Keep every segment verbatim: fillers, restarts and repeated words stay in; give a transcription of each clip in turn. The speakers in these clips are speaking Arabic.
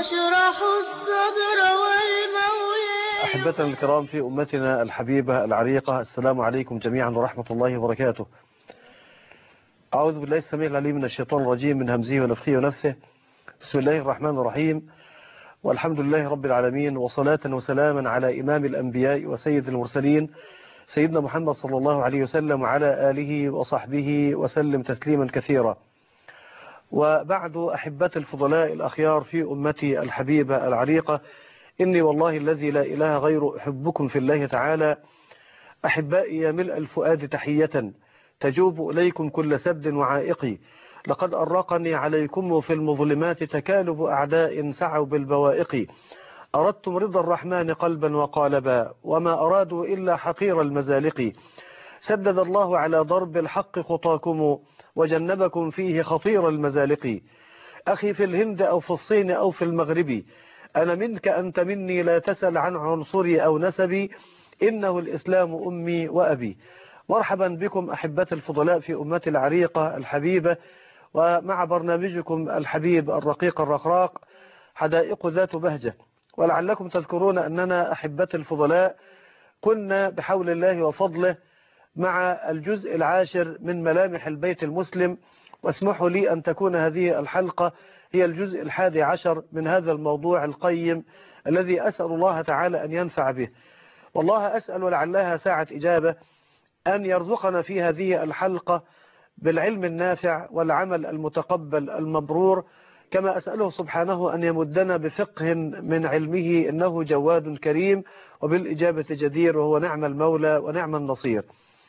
يشرح الصدر والمولى. أحبتنا الكرام في أمتنا الحبيبة العريقة، السلام عليكم جميعا ورحمة الله وبركاته. أعوذ بالله السميع العليم من الشيطان الرجيم، من همزه ونفخه ونفثه. بسم الله الرحمن الرحيم، والحمد لله رب العالمين، وصلاة وسلاما على إمام الأنبياء وسيد المرسلين سيدنا محمد صلى الله عليه وسلم وعلى آله وصحبه وسلم تسليما كثيرا. وبعد، أحبتي الفضلاء الأخيار في أمتي الحبيبة العريقة، إني والله الذي لا إله غيره أحبكم في الله تعالى. أحبائي يا ملء الفؤاد تحية تجوب إليكم كل سبد وعائقي، لقد أرقني عليكم في المظلمات تكالب أعداء سعوا بالبوائق. أردتم رضا الرحمن قلبا وقالبا، وما أرادوا إلا حقير المزالق. سدد الله على ضرب الحق خطاكم، وجنبكم فيه خطير المزالق. أخي في الهند أو في الصين أو في المغرب، أنا منك أنت مني، لا تسأل عن عنصري أو نسبي، إنه الإسلام أمي وأبي. مرحبا بكم أحبتي الفضلاء في أمتي العريقة الحبيبة، ومع برنامجكم الحبيب الرقيق الرقراق حدائق ذات بهجة. ولعلكم تذكرون أننا أحبتي الفضلاء كنا بحول الله وفضله مع الجزء العاشر من ملامح البيت المسلم، واسمحوا لي أن تكون هذه الحلقة هي الجزء الحادي عشر من هذا الموضوع القيم الذي أسأل الله تعالى أن ينفع به. والله أسأل، ولعلها ساعة إجابة، أن يرزقنا في هذه الحلقة بالعلم النافع والعمل المتقبل المبرور، كما أسأله سبحانه أن يمدنا بفقه من علمه، إنه جواد كريم وبالإجابة جدير، وهو نعم المولى ونعم النصير.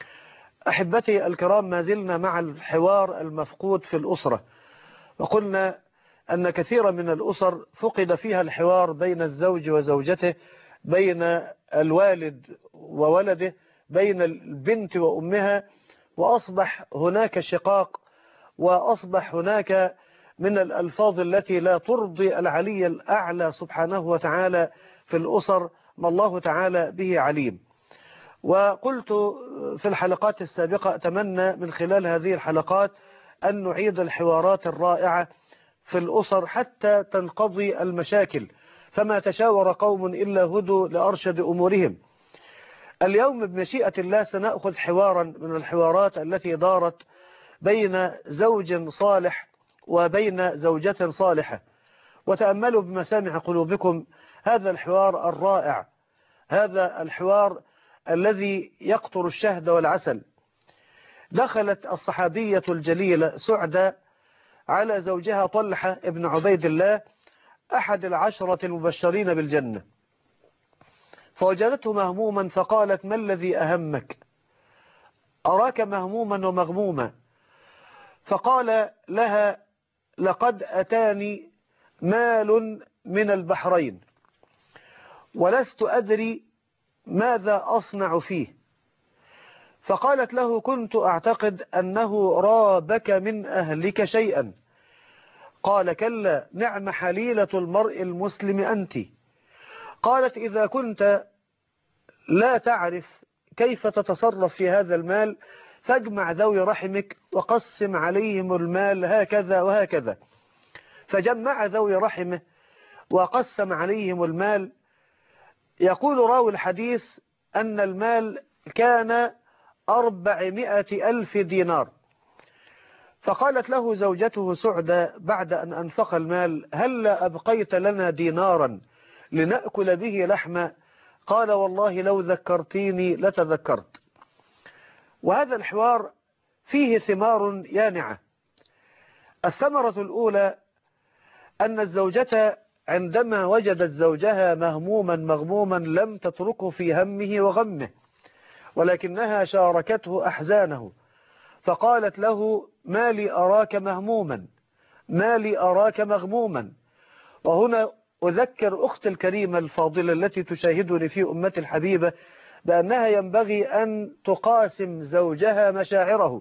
أحبتي الكرام، ما زلنا مع الحوار المفقود في الأسرة، وقلنا أن كثيرا من الأسر فقد فيها الحوار بين الزوج وزوجته، بين الوالد وولده، بين البنت وأمها، وأصبح هناك شقاق، وأصبح هناك من الألفاظ التي لا ترضي العلي الأعلى سبحانه وتعالى في الأسر، ما الله تعالى به عليم. وقلت في الحلقات السابقة أتمنى من خلال هذه الحلقات أن نعيد الحوارات الرائعة في الأسر حتى تنقضي المشاكل، فما تشاور قوم إلا هدوا لأرشد أمورهم. اليوم بمشيئة الله سنأخذ حوارا من الحوارات التي دارت بين زوج صالح وبين زوجة صالحة، وتأملوا بمسامع قلوبكم هذا الحوار الرائع، هذا الحوار الذي يقطر الشهد والعسل. دخلت الصحابية الجليلة سعدة على زوجها طلحة ابن عبيد الله، أحد العشرة المبشرين بالجنة، فوجدته مهموما فقالت: ما الذي أهمك؟ أراك مهموما ومغموما. فقال لها: لقد أتاني مال من البحرين ولست أدري ماذا أصنع فيه. فقالت له: كنت أعتقد أنه رابك من أهلك شيئا. قال: كلا، نعم حليلة المرء المسلم أنت. قالت: إذا كنت لا تعرف كيف تتصرف في هذا المال فاجمع ذوي رحمك وقسم عليهم المال هكذا وهكذا. فجمع ذوي رحمه وقسم عليهم المال. يقول راوي الحديث أن المال كان أربعمائة ألف دينار. فقالت له زوجته سعدة بعد أن أنفق المال: هل أبقيت لنا دينارا لنأكل به لحما؟ قال: والله لو ذكرتيني لتذكرت. وهذا الحوار فيه ثمار يانعة. الثمرة الأولى أن الزوجة عندما وجدت زوجها مهموما مغموما لم تتركه في همه وغمه، ولكنها شاركته أحزانه، فقالت له: ما لي أراك مهموما، ما لي أراك مغموما. وهنا أذكر أختي الكريمة الفاضلة التي تشاهدني في أمتي الحبيبة بأنها ينبغي أن تقاسم زوجها مشاعره،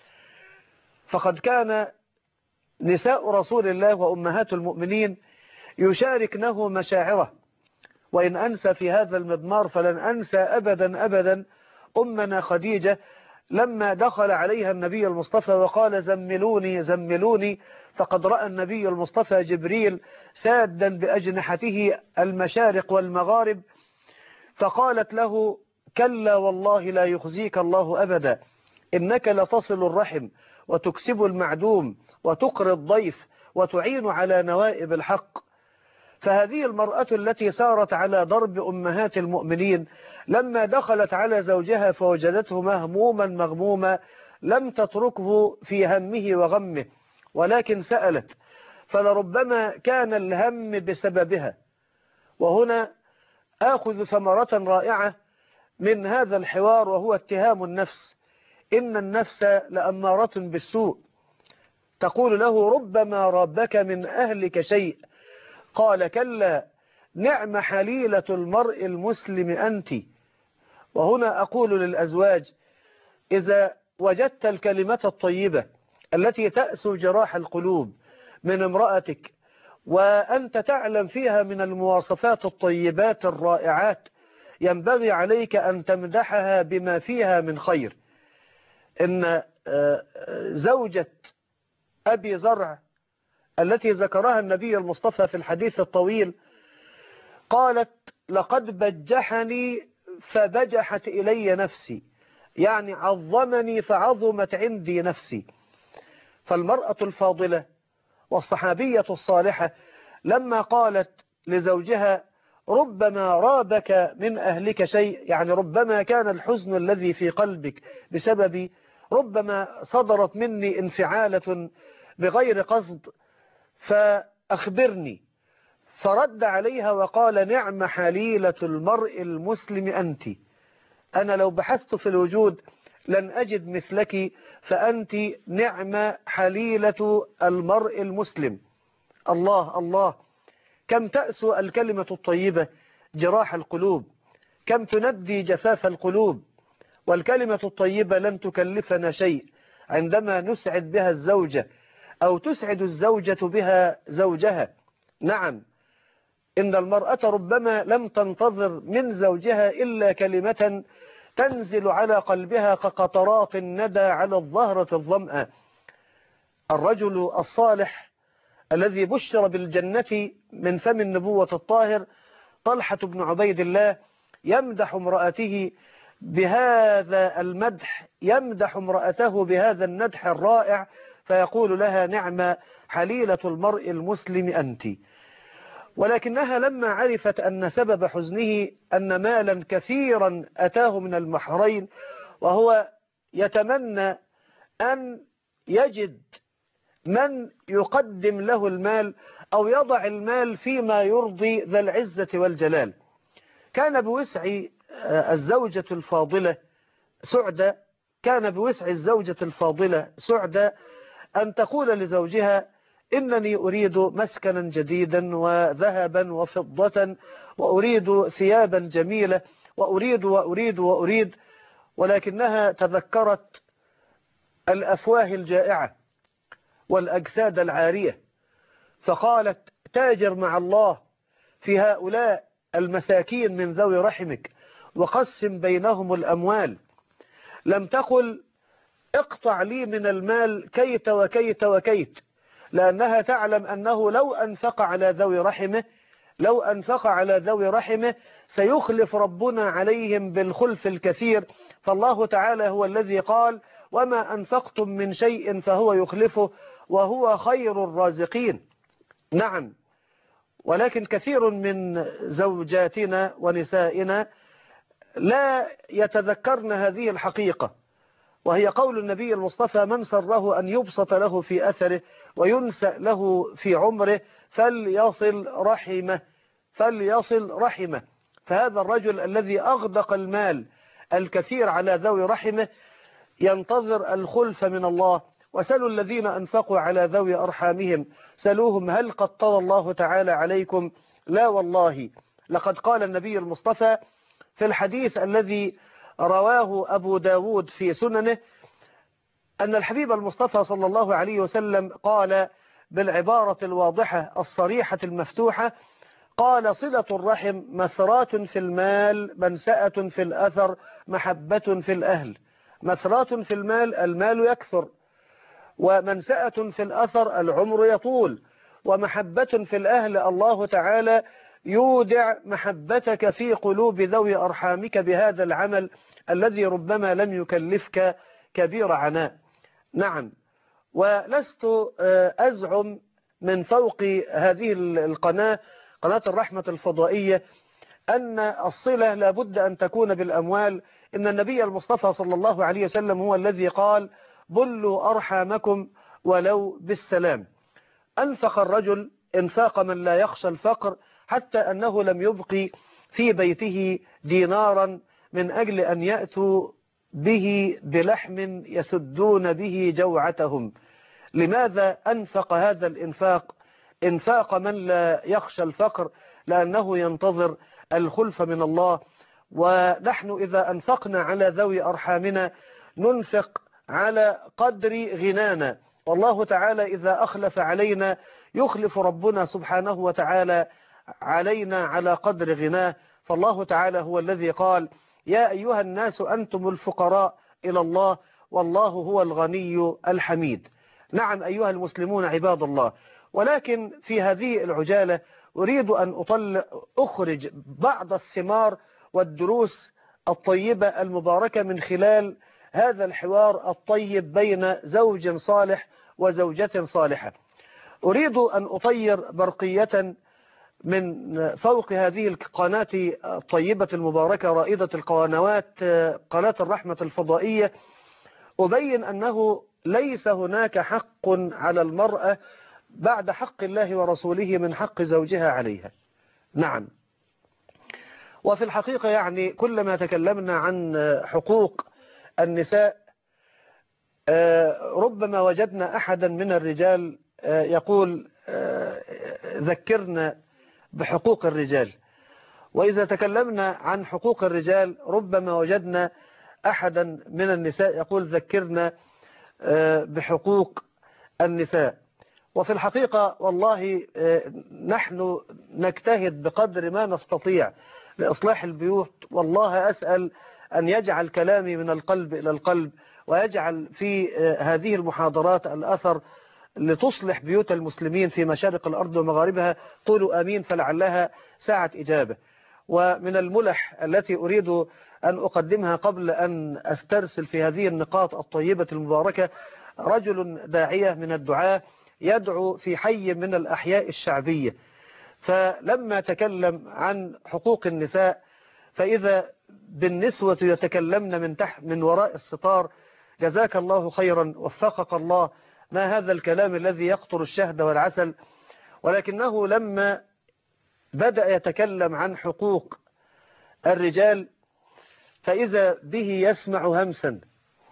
فقد كان نساء رسول الله وأمهات المؤمنين يشاركنه مشاعره. وإن أنسى في هذا المضمار فلن أنسى أبدا أبدا أمنا خديجة لما دخل عليها النبي المصطفى وقال: زملوني زملوني، فقد رأى النبي المصطفى جبريل سادا بأجنحته المشارق والمغارب، فقالت له: كلا والله لا يخزيك الله أبدا، إنك لتصل الرحم وتكسب المعدوم وتقري الضيف وتعين على نوائب الحق. فهذه المرأة التي سارت على درب أمهات المؤمنين لما دخلت على زوجها فوجدته مهموما مغموما لم تتركه في همه وغمه، ولكن سألت، فلربما كان الهم بسببها. وهنا آخذ ثمرة رائعة من هذا الحوار، وهو اتهام النفس. إن النفس لأمارة بالسوء، تقول له: ربما رابك من أهلك شيء. قال: كلا، نعم حليلة المرء المسلم أنت. وهنا أقول للأزواج: إذا وجدت الكلمة الطيبة التي تأسو جراح القلوب من امرأتك، وأنت تعلم فيها من المواصفات الطيبات الرائعات، ينبغي عليك أن تمدحها بما فيها من خير. إن زوجة أبي زرع التي ذكرها النبي المصطفى في الحديث الطويل قالت: لقد بجحني فبجحت إلي نفسي، يعني عظمني فعظمت عندي نفسي. فالمرأة الفاضلة والصحابية الصالحة لما قالت لزوجها: ربما رابك من أهلك شيء، يعني ربما كان الحزن الذي في قلبك بسبب، ربما صدرت مني انفعالة بغير قصد، فأخبرني. فرد عليها وقال: نعم حليلة المرء المسلم أنت. أنا لو بحثت في الوجود لن أجد مثلك، فأنت نعم حليلة المرء المسلم. الله الله، كم تأسو الكلمة الطيبة جراح القلوب، كم تندي جفاف القلوب. والكلمة الطيبة لن تكلفنا شيء عندما نسعد بها الزوجة أو تسعد الزوجة بها زوجها. نعم، إن المرأة ربما لم تنتظر من زوجها إلا كلمة تنزل على قلبها كقطرات الندى على الظهرة الظمأ. الرجل الصالح الذي بشر بالجنة من فم النبوة الطاهر، طلحة بن عبيد الله، يمدح امرأته بهذا المدح، يمدح امرأته بهذا الندح الرائع، فيقول لها: نعم حليلة المرء المسلم أنت. ولكنها لما عرفت أن سبب حزنه أن مالا كثيرا أتاه من المحرين، وهو يتمنى أن يجد من يقدم له المال أو يضع المال فيما يرضي ذا العزة والجلال، كان بوسع الزوجة الفاضلة سعدة كان بوسع الزوجة الفاضلة سعدة أن تقول لزوجها: إنني أريد مسكنا جديدا وذهبا وفضة، وأريد ثيابا جميلة، وأريد وأريد وأريد. ولكنها تذكرت الأفواه الجائعة والأجساد العارية، فقالت: تاجر مع الله في هؤلاء المساكين من ذوي رحمك وقسم بينهم الأموال. لم تقل: اقطع لي من المال كيت وكيت وكيت، لأنها تعلم أنه لو أنفق على ذوي رحمه لو أنفق على ذوي رحمه سيخلف ربنا عليهم بالخلف الكثير. فالله تعالى هو الذي قال: وما أنفقتم من شيء فهو يخلفه وهو خير الرازقين. نعم، ولكن كثير من زوجاتنا ونسائنا لا يتذكرن هذه الحقيقة، وهي قول النبي المصطفى: من سره أن يبسط له في أثره وينسأ له في عمره فليصل رحمه فليصل رحمه. فهذا الرجل الذي أغدق المال الكثير على ذوي رحمه ينتظر الخلف من الله. وسلوا الذين أنفقوا على ذوي أرحامهم سلوهم هل قطر الله تعالى عليكم؟ لا والله. لقد قال النبي المصطفى في الحديث الذي رواه أبو داود في سننه أن الحبيب المصطفى صلى الله عليه وسلم قال بالعبارة الواضحة الصريحة المفتوحة، قال: صلة الرحم مثرات في المال، منسأة في الأثر، محبة في الأهل. مثرات في المال، المال يكثر، ومنسأة في الأثر العمر يطول، ومحبة في الأهل الله تعالى يودع محبتك في قلوب ذوي أرحامك بهذا العمل الذي ربما لم يكلفك كبير عناء. نعم، ولست أزعم من فوق هذه القناة، قناة الرحمة الفضائية، أن الصلة لابد أن تكون بالأموال. إن النبي المصطفى صلى الله عليه وسلم هو الذي قال: بلوا أرحامكم ولو بالسلام. أنفق الرجل إنفاق من لا يخشى الفقر، حتى أنه لم يبقي في بيته دينارا من أجل أن يأتوا به بلحم يسدون به جوعتهم. لماذا أنفق هذا الإنفاق؟ إنفاق من لا يخشى الفقر، لأنه ينتظر الخلف من الله. ونحن إذا أنفقنا على ذوي أرحامنا ننفق على قدر غنانا، والله تعالى إذا أخلف علينا يخلف ربنا سبحانه وتعالى علينا على قدر غناه. فالله تعالى هو الذي قال: يا أيها الناس أنتم الفقراء إلى الله والله هو الغني الحميد. نعم أيها المسلمون عباد الله، ولكن في هذه العجالة أريد أن أطلع أخرج بعض الثمار والدروس الطيبة المباركة من خلال هذا الحوار الطيب بين زوج صالح وزوجة صالحة. أريد أن أطير برقية من فوق هذه القناة الطيبة المباركة رائدة القنوات، قناة الرحمة الفضائية، أبين أنه ليس هناك حق على المرأة بعد حق الله ورسوله من حق زوجها عليها. نعم، وفي الحقيقة يعني كلما تكلمنا عن حقوق النساء ربما وجدنا أحدا من الرجال يقول: ذكرنا بحقوق الرجال. وإذا تكلمنا عن حقوق الرجال ربما وجدنا أحدا من النساء يقول: ذكرنا بحقوق النساء. وفي الحقيقة والله نحن نجتهد بقدر ما نستطيع لإصلاح البيوت، والله أسأل أن يجعل كلامي من القلب إلى القلب، ويجعل في هذه المحاضرات الأثر لتصلح بيوت المسلمين في مشارق الأرض ومغاربها. قولوا آمين فلعلها ساعة إجابة. ومن الملح التي أريد أن أقدمها قبل أن أسترسل في هذه النقاط الطيبة المباركة: رجل داعية من الدعاة يدعو في حي من الأحياء الشعبية، فلما تكلم عن حقوق النساء فإذا بالنسوة يتكلمن من تحت من وراء الستار. جزاك الله خيرا، وفقك الله، ما هذا الكلام الذي يقطر الشهد والعسل. ولكنه لما بدأ يتكلم عن حقوق الرجال فإذا به يسمع همسا.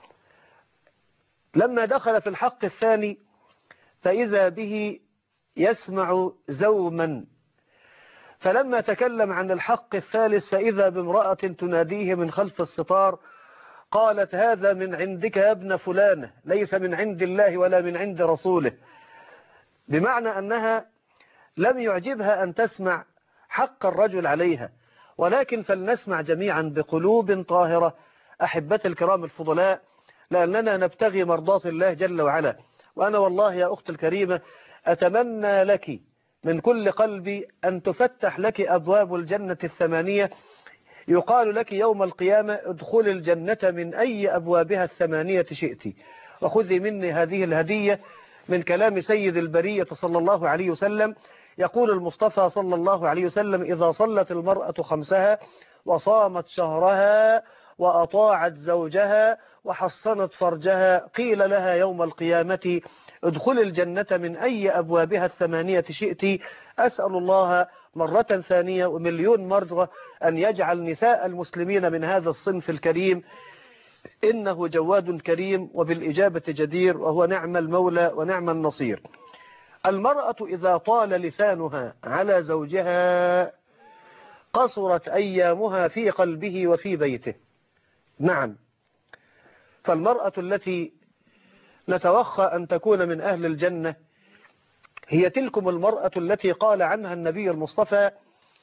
لما دخل في الحق الثاني فإذا به يسمع زوما. فلما تكلم عن الحق الثالث فإذا بامرأة تناديه من خلف الستار قالت: هذا من عندك يا ابن فلانة، ليس من عند الله ولا من عند رسوله. بمعنى أنها لم يعجبها أن تسمع حق الرجل عليها. ولكن فلنسمع جميعا بقلوب طاهرة أحبتي الكرام الفضلاء، لأننا نبتغي مرضاة الله جل وعلا. وأنا والله يا أخت الكريمة أتمنى لك من كل قلبي أن تفتح لك أبواب الجنة الثمانية، يقال لك يوم القيامة: ادخل الجنة من أي أبوابها الثمانية شئت. وخذي مني هذه الهدية من كلام سيد البرية صلى الله عليه وسلم. يقول المصطفى صلى الله عليه وسلم: إذا صلت المرأة خمسها وصامت شهرها وأطاعت زوجها وحصنت فرجها قيل لها يوم القيامة: ادخل الجنة من أي أبوابها الثمانية شئت. أسأل الله مرة ثانية ومليون مرة أن يجعل نساء المسلمين من هذا الصنف الكريم، إنه جواد كريم وبالإجابة جدير، وهو نعم المولى ونعم النصير. المرأة إذا طال لسانها على زوجها قصرت أيامها في قلبه وفي بيته. نعم، فالمرأة التي نتوخى أن تكون من أهل الجنة هي تلكم المرأة التي قال عنها النبي المصطفى: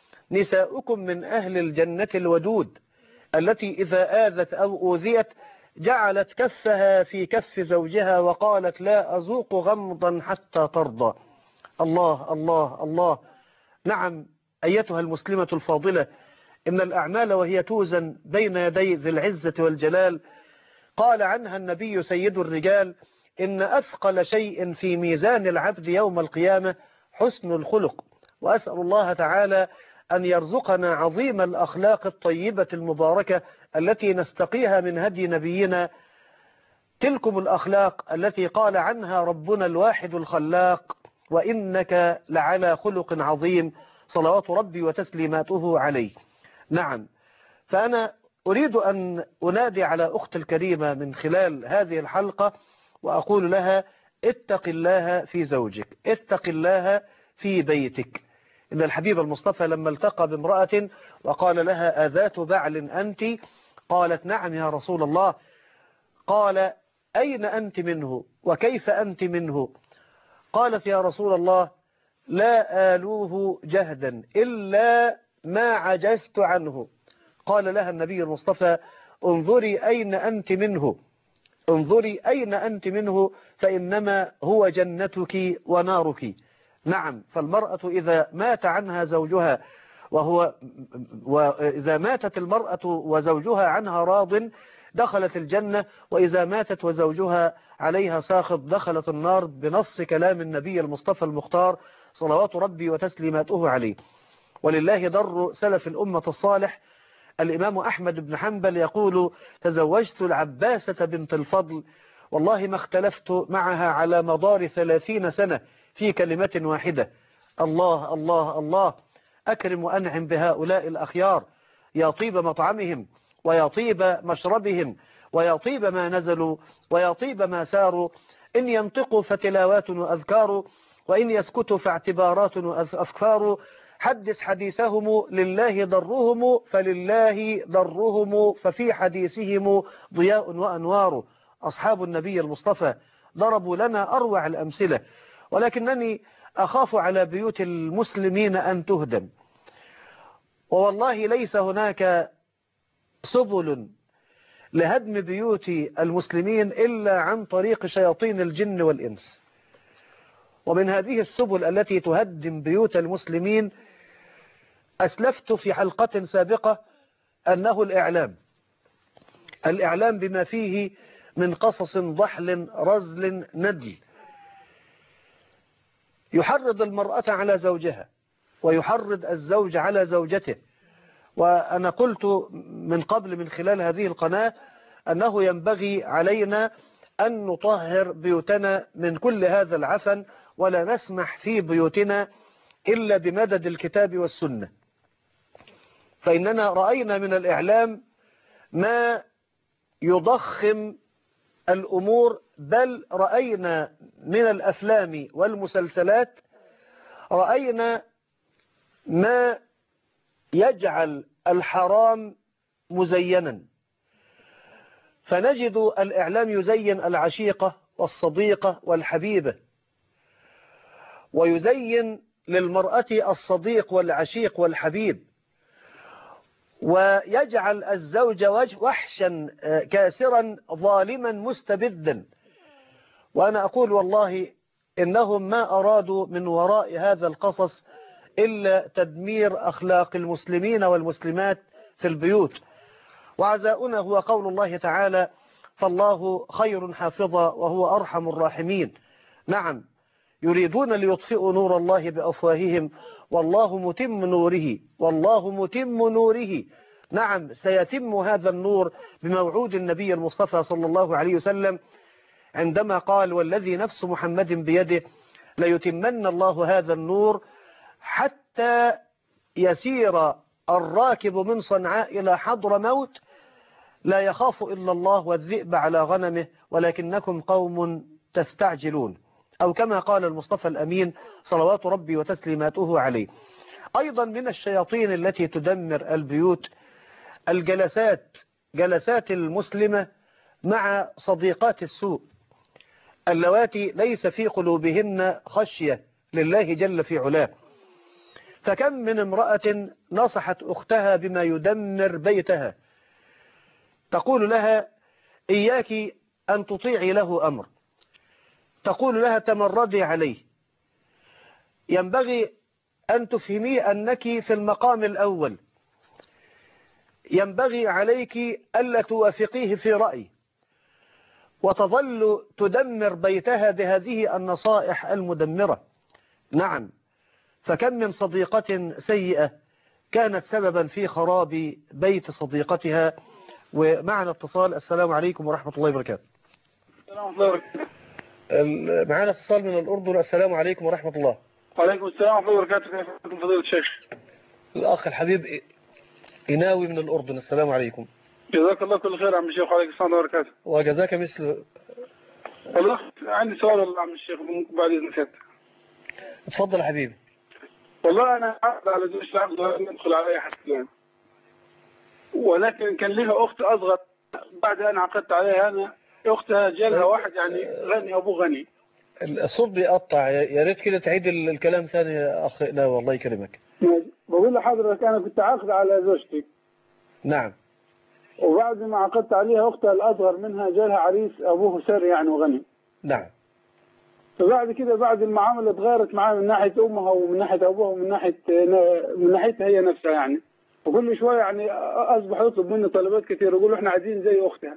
نساؤكم من أهل الجنة الودود، التي إذا آذت أو أوذيت جعلت كفها في كف زوجها وقالت لا أذوق غمضا حتى ترضى. الله الله الله. نعم أيتها المسلمة الفاضلة، إن الأعمال وهي توزن بين يدي ذي العزة والجلال قال عنها النبي سيد الرجال إن أثقل شيء في ميزان العبد يوم القيامة حسن الخلق. وأسأل الله تعالى أن يرزقنا عظيم الأخلاق الطيبة المباركة التي نستقيها من هدي نبينا، تلكم الأخلاق التي قال عنها ربنا الواحد الخلاق وإنك لعلى خلق عظيم صلوات ربي وتسليماته عليه. نعم، فأنا أريد أن أنادي على أخت الكريمة من خلال هذه الحلقة وأقول لها اتق الله في زوجك، اتق الله في بيتك. إن الحبيب المصطفى لما التقى بامرأة وقال لها أذات بعل أنت؟ قالت نعم يا رسول الله. قال أين أنت منه وكيف أنت منه؟ قالت يا رسول الله لا آلوه جهدا إلا ما عجزت عنه. قال لها النبي المصطفى انظري أين أنت منه، انظري أين أنت منه فإنما هو جنتك ونارك. نعم، فالمرأة إذا مات عنها زوجها وهو وإذا ماتت المرأة وزوجها عنها راض دخلت الجنة، وإذا ماتت وزوجها عليها ساخط دخلت النار، بنص كلام النبي المصطفى المختار صلوات ربي وتسليماته عليه. ولله در سلف الأمة الصالح الإمام أحمد بن حنبل يقول تزوجت العباسة بنت الفضل والله ما اختلفت معها على مدار ثلاثين سنة في كلمة واحدة. الله الله الله. أكرم وأنعم بهؤلاء الأخيار، يا طيب مطعمهم ويا طيب مشربهم ويا طيب ما نزلوا ويا طيب ما ساروا. إن ينطقوا فتلاوات وأذكار، وإن يسكتوا فاعتبارات وأفكار. حدث حديثهم لله ضرهم فلله ضرهم ففي حديثهم ضياء وأنوار. أصحاب النبي المصطفى ضربوا لنا أروع الأمثلة، ولكنني أخاف على بيوت المسلمين أن تهدم. ووالله ليس هناك سبل لهدم بيوت المسلمين إلا عن طريق شياطين الجن والإنس. ومن هذه السبل التي تهدم بيوت المسلمين أسلفت في حلقة سابقة أنه الإعلام، الإعلام بما فيه من قصص ضحل رزل ندل يحرض المرأة على زوجها ويحرض الزوج على زوجته. وأنا قلت من قبل من خلال هذه القناة أنه ينبغي علينا أن نطهر بيوتنا من كل هذا العفن، ولا نسمح في بيوتنا إلا بمدد الكتاب والسنة. فإننا رأينا من الإعلام ما يضخم الأمور، بل رأينا من الأفلام والمسلسلات رأينا ما يجعل الحرام مزينا. فنجد الإعلام يزين العشيقة والصديقة والحبيبة، ويزين للمرأة الصديق والعشيق والحبيب، ويجعل الزوج وحشا كاسرا ظالما مستبدا. وأنا أقول والله إنهم ما أرادوا من وراء هذا القصص إلا تدمير أخلاق المسلمين والمسلمات في البيوت. وعزاؤنا هو قول الله تعالى فالله خير حافظا وهو أرحم الراحمين. نعم، يريدون ليطفئوا نور الله بأفواههم والله متم نوره، والله متم نوره. نعم، سيتم هذا النور بموعود النبي المصطفى صلى الله عليه وسلم عندما قال والذي نفس محمد بيده ليتمن الله هذا النور حتى يسير الراكب من صنعاء إلى حضر موت لا يخاف إلا الله والذئب على غنمه ولكنكم قوم تستعجلون، أو كما قال المصطفى الأمين صلوات ربي وتسليماته عليه. أيضا من الشياطين التي تدمر البيوت الجلسات، جلسات المسلمة مع صديقات السوء اللواتي ليس في قلوبهن خشية لله جل في علاه. فكم من امرأة نصحت أختها بما يدمر بيتها، تقول لها إياك أن تطيعي له أمر، تقول لها تمردي عليه. ينبغي أن تفهمي أنك في المقام الأول، ينبغي عليك ألا توافقيه في رأي وتظل تدمر بيتها بهذه النصائح المدمرة. نعم، فكم من صديقة سيئة كانت سببا في خراب بيت صديقتها. ومعنا اتصال. السلام عليكم ورحمة الله وبركاته. السلام عليكم ورحمة الله ال- معنا اتصال من الأردن. السلام عليكم ورحمة الله. وعليكم السلام ورحمة الله وبركاته. كيف حالكم فضيلة الشيخ؟ الأخ الحبيب إناوي من الأردن. السلام عليكم. جزاك الله كل خير عم الشيخ، وعليكم السلام وبركاته. وجزاك مثل. والله عندي سؤال والله عم الشيخ ممكن بعد إذن سيادتك. اتفضل يا حبيبي. والله أنا عقد على زوجتي عقد ولم يدخل علي حتى الآن، ولكن كان لها أخت أصغر بعد أن عقدت عليها أنا. أختها جالها واحد يعني غني أبو غني. الصوت بيقطع، يا ريت كده تعيد ال- الكلام ثاني يا أخ. لا والله يكرمك. بقول لحضرتك أنا كنت عاقد على زوجتي، نعم. وبعد ما عقدت عليها أختها الأصغر منها جالها عريس أبوه سر يعني وغني. نعم. فبعد كده بعد المعاملة اتغيرت معاه من ناحية أمها ومن ناحية أبوها ومن ناحية من ناحيتها هي نفسها يعني، وكل شوية يعني أصبح يطلب مني طلبات كثير، يقول له إحنا عايزين زي أختها.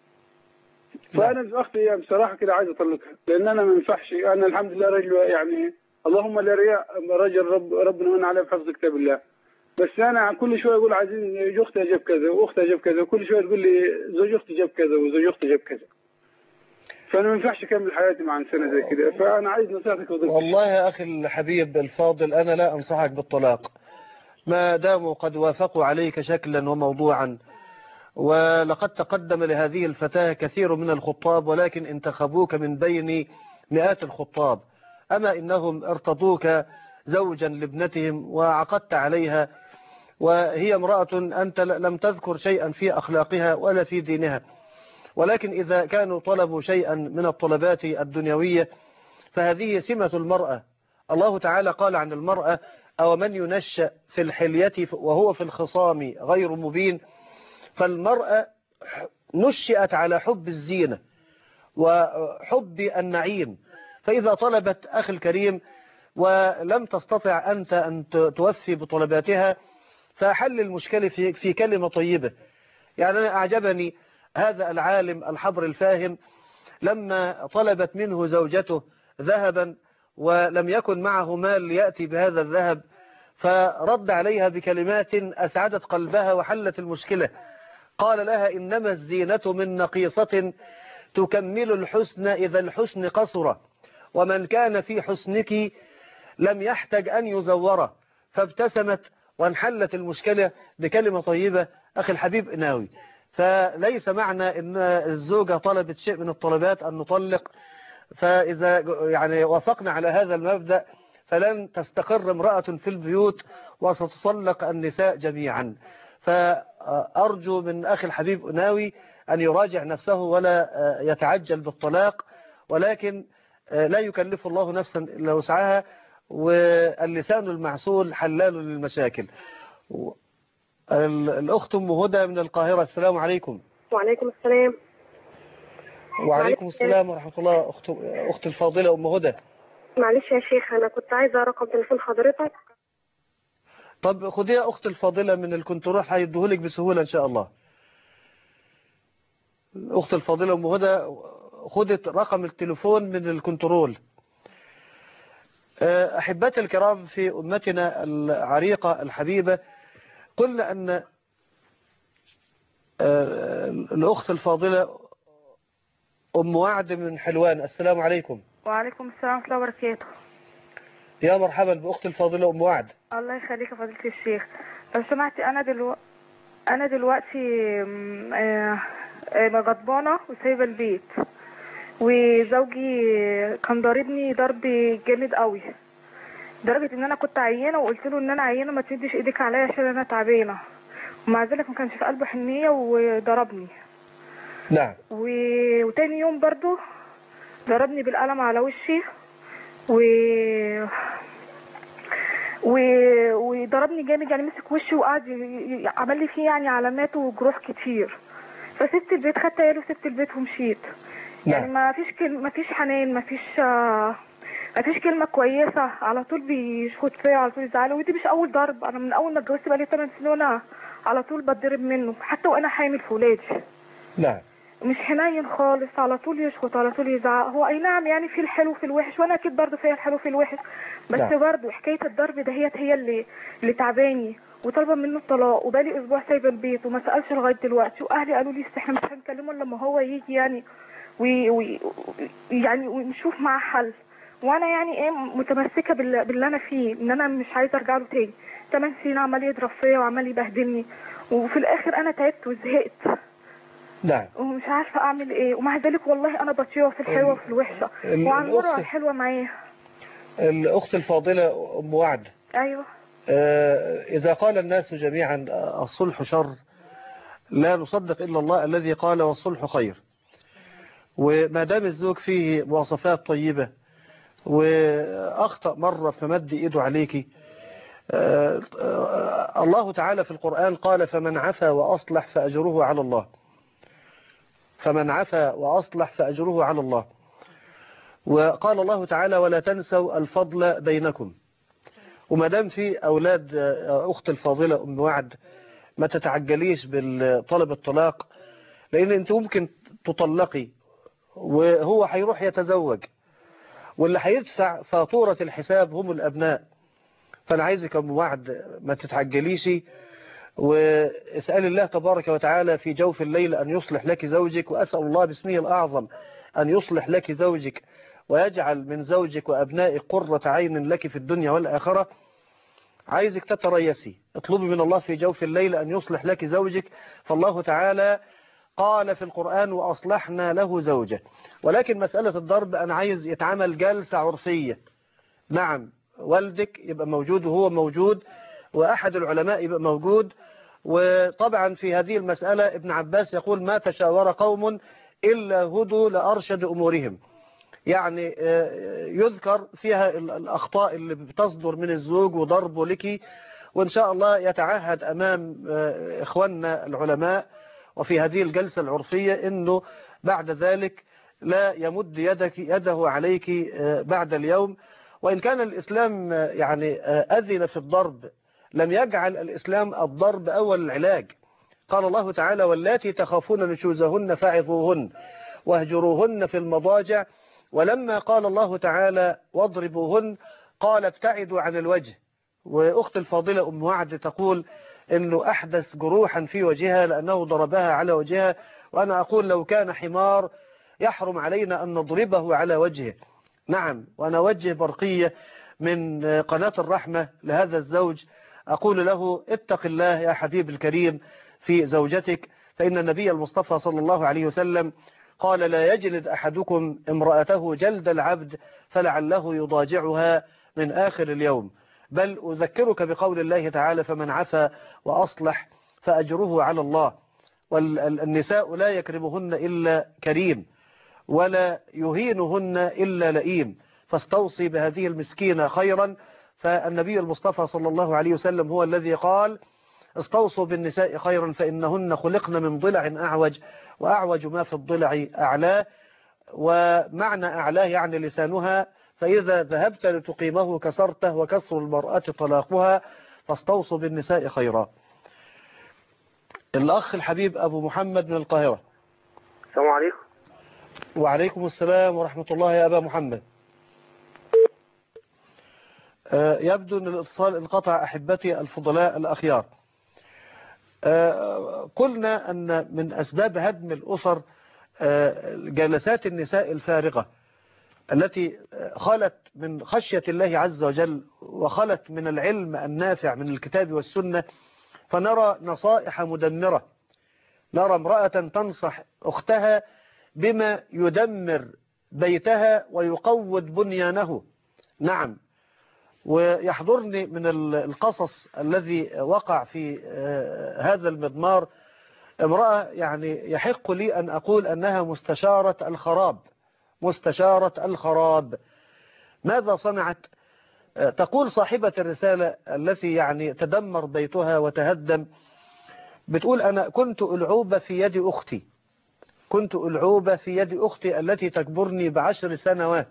فأنا أختي بصراحة كده عايز أطلقها، لأن أنا ما ينفعش. أنا الحمد لله رجل يعني اللهم لا رياء، رجل رب ربنا من عليه بحفظ كتاب الله. بس أنا كل شوية أقول عايزين زوج أختها جاب كذا وأختها جاب كذا، وكل شوية تقول لي زوج أختي جاب كذا وزوج أختي جاب كذا. فأنا ما ينفعش أكمل حياتي مع إنسانة زي كده، فأنا عايز نصيحتك. والله يا أخي الحبيب الفاضل، أنا لا أنصحك بالطلاق ما داموا قد وافقوا عليك شكلا وموضوعا. ولقد تقدم لهذه الفتاة كثير من الخطاب، ولكن انتخبوك من بين مئات الخطاب. أما إنهم ارتضوك زوجا لابنتهم وعقدت عليها، وهي امرأة أنت لم تذكر شيئا في أخلاقها ولا في دينها. ولكن إذا كانوا طلبوا شيئا من الطلبات الدنيوية فهذه سمة المرأة. الله تعالى قال عن المرأة: أو من ينشأ في الحلية وهو في الخصام غير مبين. فالمرأة نشأت على حب الزينة وحب النعيم، فإذا طلبت أخي الكريم ولم تستطع أنت أن توفي بطلباتها فحل المشكلة في في كلمة طيبة. يعني أنا أعجبني هذا العالم الحبر الفاهم لما طلبت منه زوجته ذهبا ولم يكن معه مال يأتي بهذا الذهب، فرد عليها بكلمات أسعدت قلبها وحلت المشكلة. قال لها: إنما الزينة من نقيصة تكمل الحسن إذا الحسن قصر، ومن كان في حسنك لم يحتج أن يزوره. فابتسمت وانحلت المشكلة بكلمة طيبة. أخي الحبيب إناوي، فليس معنى أن الزوجة طلبت شيء من الطلبات أن نطلق. فإذا يعني وافقنا على هذا المبدأ فلن تستقر امرأة في البيوت وستطلق النساء جميعا. فأرجو من أخي الحبيب إناوي أن يراجع نفسه ولا يتعجل بالطلاق، ولكن لا يكلف الله نفسا إلا وسعها، واللسان المعسول حلال للمشاكل. الأخت أم هدى من القاهرة. السلام عليكم. وعليكم السلام. وعليكم السلام ورحمة الله. أخت أخت الفاضلة أم هدى. معلش يا شيخ، أنا كنت عايزة رقم تليفون حضرتك. طب خديها أخت الفاضلة من الكنترول، هيديهولك بسهولة إن شاء الله. أخت الفاضلة أم هدى خدت رقم التليفون من الكنترول. أحبتي الكرام، في أمتنا العريقة الحبيبة قلنا أن الأخت الفاضلة أم وعد من حلوان. السلام عليكم. وعليكم السلام ورحمة الله وبركاته. يا مرحبا بأخت الفاضلة أم وعد. الله يخليك يا فضيلة الشيخ. لو سمحتي، أنا دلو... أنا دلوقتي غضبانة وسايبة البيت، وزوجي كان ضاربني ضرب جامد قوي، لدرجة إن أنا كنت عيانة وقلت له إن أنا عيانة ما تمدش إيديك عليا عشان أنا تعبانة، ومع ذلك ما كانش في قلبه حنية وضربني. نعم. و... وتاني يوم برضو ضربني بالقلم على وشي و و وضربني جامد، يعني مسك وشي وقعد عمل لي فيه يعني علامات وجروح كتير. فسبت البيت، خدت عيالي وسبت البيت ومشيت. يعني نعم. ما فيش كلمة، ما فيش حنان، ما فيش آه، ما فيش كلمة كويسة، على طول بيشخط فيا، على طول يزعلوا. ودي مش أول ضرب، أنا من أول ما اتجوزت بقالي ثمان سنين وأنا على طول بتضرب منه، حتى وأنا حامل في ولادي. نعم. مش حنين خالص، على طول يشخط، على طول يزعق. هو أي نعم يعني في الحلو في الوحش، وأنا أكيد برضه فيها الحلو في الوحش، بس نعم. برضه حكاية الضرب دهيت هي اللي اللي تعباني، وطالبة منه الطلاق، وبقالي أسبوع سايبة البيت وما سألش لغاية دلوقتي. وأهلي قالوا لي احنا مش هنكلمه إلا لما هو يجي يعني وي وي يعني ونشوف معاه حل. وانا يعني ايه متمسكه بال- باللي انا فيه، ان انا مش عايزه ارجع له تاني. ثمان سنين عمال يضرب فيا وعمال يبهدلني، وفي الاخر انا تعبت وزهقت نعم. ومش عارفه اعمل ايه. ومع ذلك والله انا بطيئه في الحلوه وفي الوحشه، ال- وعلى المره الأخت الحلوه معاه. الأخت الفاضلة أم وعد، ايوه. آه، إذا قال الناس جميعا آه، الصلح شر، لا نصدق إلا الله الذي قال والصلح خير. وما دام الزوج فيه مواصفات طيبة وأخطأ مرة فمد إيده عليك، آه، آه، الله تعالى في القرآن قال فمن عفا وأصلح فأجره على الله. فمن عفا وأصلح فأجره على الله. وقال الله تعالى ولا تنسوا الفضل بينكم. وما دام في أولاد آه، أخت الفاضلة أم وعد، ما تتعجليش بالطلب الطلاق، لأن أنت ممكن تطلقي وهو هيروح يتزوج، واللي هيدفع فاتورة الحساب هم الأبناء. فأنا عايزك أم وعد ما تتعجليش، واسأل الله تبارك وتعالى في جوف الليل أن يصلح لك زوجك، وأسأل الله باسمه الأعظم أن يصلح لك زوجك ويجعل من زوجك وأبنائك قرة عين لك في الدنيا والآخرة. عايزك تتريسي، اطلبي من الله في جوف الليل أن يصلح لك زوجك، فالله تعالى قال في القرآن وأصلحنا له زوجه. ولكن مسألة الضرب أنا عايز يتعمل جلسة عرفية. نعم، والدك يبقى موجود وهو موجود، وأحد العلماء يبقى موجود. وطبعا في هذه المسألة ابن عباس يقول ما تشاور قوم إلا هدوا لأرشد أمورهم. يعني يذكر فيها الأخطاء اللي بتصدر من الزوج وضربه لك، وإن شاء الله يتعهد أمام إخواننا العلماء وفي هذه الجلسة العرفية أنه بعد ذلك لا يمد يدك يده عليك بعد اليوم. وإن كان الإسلام يعني أذن في الضرب، لم يجعل الإسلام الضرب أول العلاج. قال الله تعالى واللاتي تخافون نشوزهن فعظوهن واهجروهن في المضاجع. ولما قال الله تعالى واضربوهن قال ابتعدوا عن الوجه. وأخت الفاضلة أم وعد تقول أنه أحدث جروحا في وجهها لأنه ضربها على وجهها. وأنا أقول لو كان حمار يحرم علينا أن نضربه على وجهه. نعم، وأنا أوجه برقية من قناة الرحمة لهذا الزوج، أقول له اتق الله يا حبيب الكريم في زوجتك، فإن النبي المصطفى صلى الله عليه وسلم قال لا يجلد أحدكم امرأته جلد العبد فلعله يضاجعها من آخر اليوم. بل أذكرك بقول الله تعالى فمن عفا وأصلح فأجره على الله. والنساء لا يكرمهن إلا كريم، ولا يهينهن إلا لئيم، فاستوصي بهذه المسكينة خيرا. فالنبي المصطفى صلى الله عليه وسلم هو الذي قال استوصوا بالنساء خيرا فإنهن خلقن من ضلع أعوج، وأعوج ما في الضلع أعلاه. ومعنى أعلاه يعني لسانها، فإذا ذهبت لتقيمه كسرته، وكسر المرأة طلاقها، فاستوصوا بالنساء خيرا. الأخ الحبيب أبو محمد من القاهرة. السلام عليكم. وعليكم السلام ورحمة الله يا أبا محمد. يبدو أن الاتصال انقطع أحبتي الفضلاء الأخيار. قلنا أن من أسباب هدم الأسر جلسات النساء الفارغة التي خلت من خشية الله عز وجل وخلت من العلم النافع من الكتاب والسنة. فنرى نصائح مدمرة، نرى امرأة تنصح أختها بما يدمر بيتها ويقوض بنيانه. نعم، ويحضرني من القصص الذي وقع في هذا المضمار امرأة يعني يحق لي أن أقول أنها مستشارة الخراب. مستشارة الخراب ماذا صنعت؟ تقول صاحبة الرسالة التي يعني تدمر بيتها وتهدم، بتقول أنا كنت ألعوبة في يد أختي كنت ألعوبة في يد أختي التي تكبرني بعشر سنوات.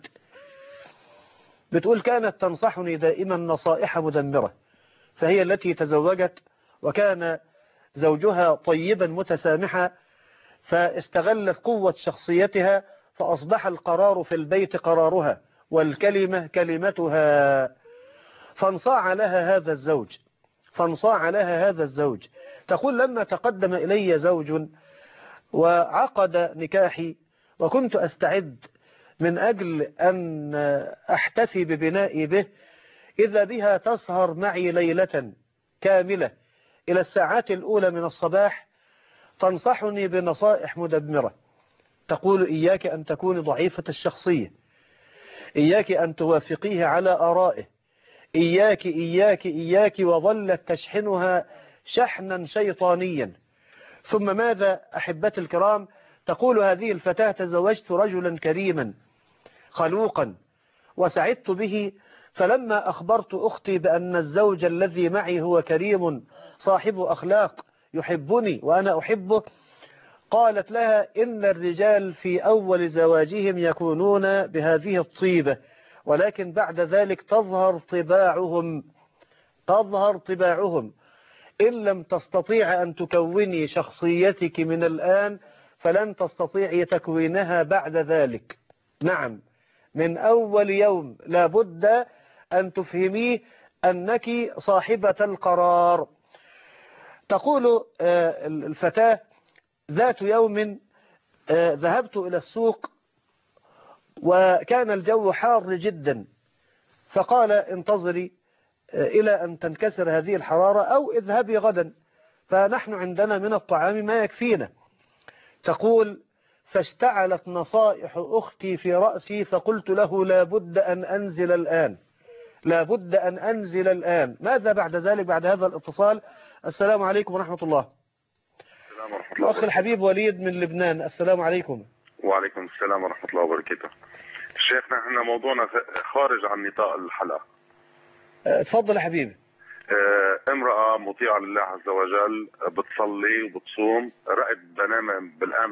بتقول كانت تنصحني دائما نصائح مدمرة، فهي التي تزوجت وكان زوجها طيبا متسامحا، فاستغلت قوة شخصيتها فأصبح القرار في البيت قرارها والكلمة كلمتها، فانصاع لها هذا الزوج فانصاع لها هذا الزوج تقول لما تقدم إلي زوج وعقد نكاحي وكنت أستعد من أجل أن أحتفي ببنائي به، إذا بها تسهر معي ليلة كاملة إلى الساعات الأولى من الصباح تنصحني بنصائح مدمرة. تقول إياك أن تكوني ضعيفة الشخصية، إياك أن توافقيه على آرائه، إياك إياك إياك وظلت تشحنها شحنا شيطانيا. ثم ماذا أحبتي الكرام؟ تقول هذه الفتاة تزوجت رجلا كريما خلوقا وسعدت به، فلما أخبرت أختي بأن الزوج الذي معي هو كريم صاحب أخلاق يحبني وأنا أحبه، قالت لها إن الرجال في أول زواجهم يكونون بهذه الطيبة، ولكن بعد ذلك تظهر طباعهم تظهر طباعهم إن لم تستطيع أن تكوني شخصيتك من الآن فلن تستطيعي تكوينها بعد ذلك. نعم، من أول يوم لابد أن تفهميه أنك صاحبة القرار. تقول الفتاة ذات يوم ذهبت إلى السوق وكان الجو حار جدا، فقال انتظري إلى أن تنكسر هذه الحرارة أو اذهبي غدا، فنحن عندنا من الطعام ما يكفينا. تقول فاشتعلت نصائح أختي في رأسي فقلت له لابد أن أنزل الآن لابد أن أنزل الآن. ماذا بعد ذلك بعد هذا الاتصال؟ السلام عليكم ورحمة الله. السلام ورحمة الله. الأخ الحبيب وليد من لبنان، السلام عليكم. وعليكم السلام ورحمة الله وبركاته. شيخنا احنا موضوعنا خارج عن نطاق الحلقة. اتفضل يا حبيبي. اه امرأة مطيعة لله عز وجل بتصلي وبتصوم، رأت بنامة بالأمس